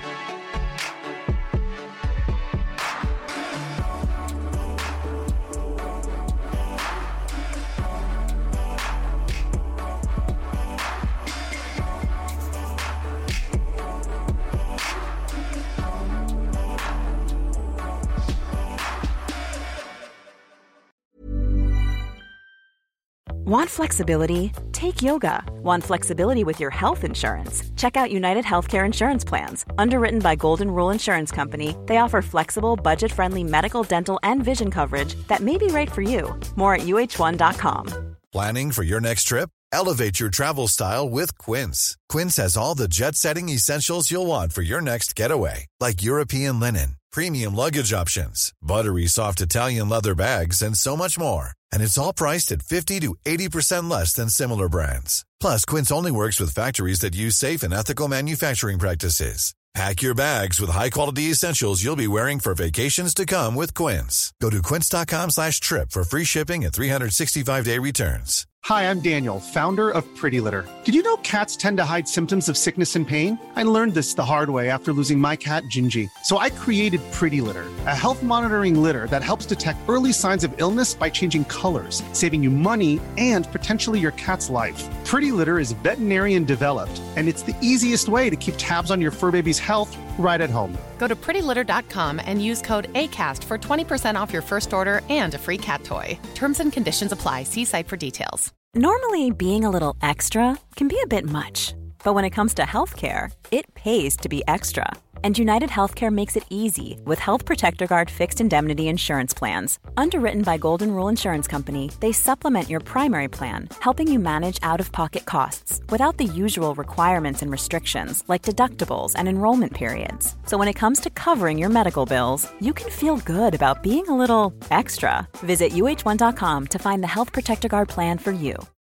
Want flexibility? Take yoga. Want flexibility with your health insurance? Check out United Healthcare Insurance Plans. Underwritten by Golden Rule Insurance Company, they offer flexible, budget-friendly medical, dental, and vision coverage that may be right for you. More at U H one dot com. Planning for your next trip? Elevate your travel style with Quince. Quince has all the jet-setting essentials you'll want for your next getaway, like European linen, premium luggage options, buttery soft Italian leather bags, and so much more. And it's all priced at fifty to eighty percent less than similar brands. Plus, Quince only works with factories that use safe and ethical manufacturing practices. Pack your bags with high-quality essentials you'll be wearing for vacations to come with Quince. Go to quince.com slash trip for free shipping and three sixty-five day returns. Hi, I'm Daniel, founder of Pretty Litter. Did you know cats tend to hide symptoms of sickness and pain? I learned this the hard way after losing my cat, Gingy. So I created Pretty Litter, a health monitoring litter that helps detect early signs of illness by changing colors, saving you money and potentially your cat's life. Pretty Litter is veterinarian developed, and it's the easiest way to keep tabs on your fur baby's health right at home. Go to pretty litter dot com and use code ACAST for twenty percent off your first order and a free cat toy. Terms and conditions apply. See site for details. Normally, being a little extra can be a bit much, but when it comes to healthcare, it pays to be extra. And United Healthcare makes it easy with Health Protector Guard fixed indemnity insurance plans. Underwritten by Golden Rule Insurance Company, they supplement your primary plan, helping you manage out-of-pocket costs without the usual requirements and restrictions like deductibles and enrollment periods. So when it comes to covering your medical bills, you can feel good about being a little extra. Visit U H one dot com to find the Health Protector Guard plan for you.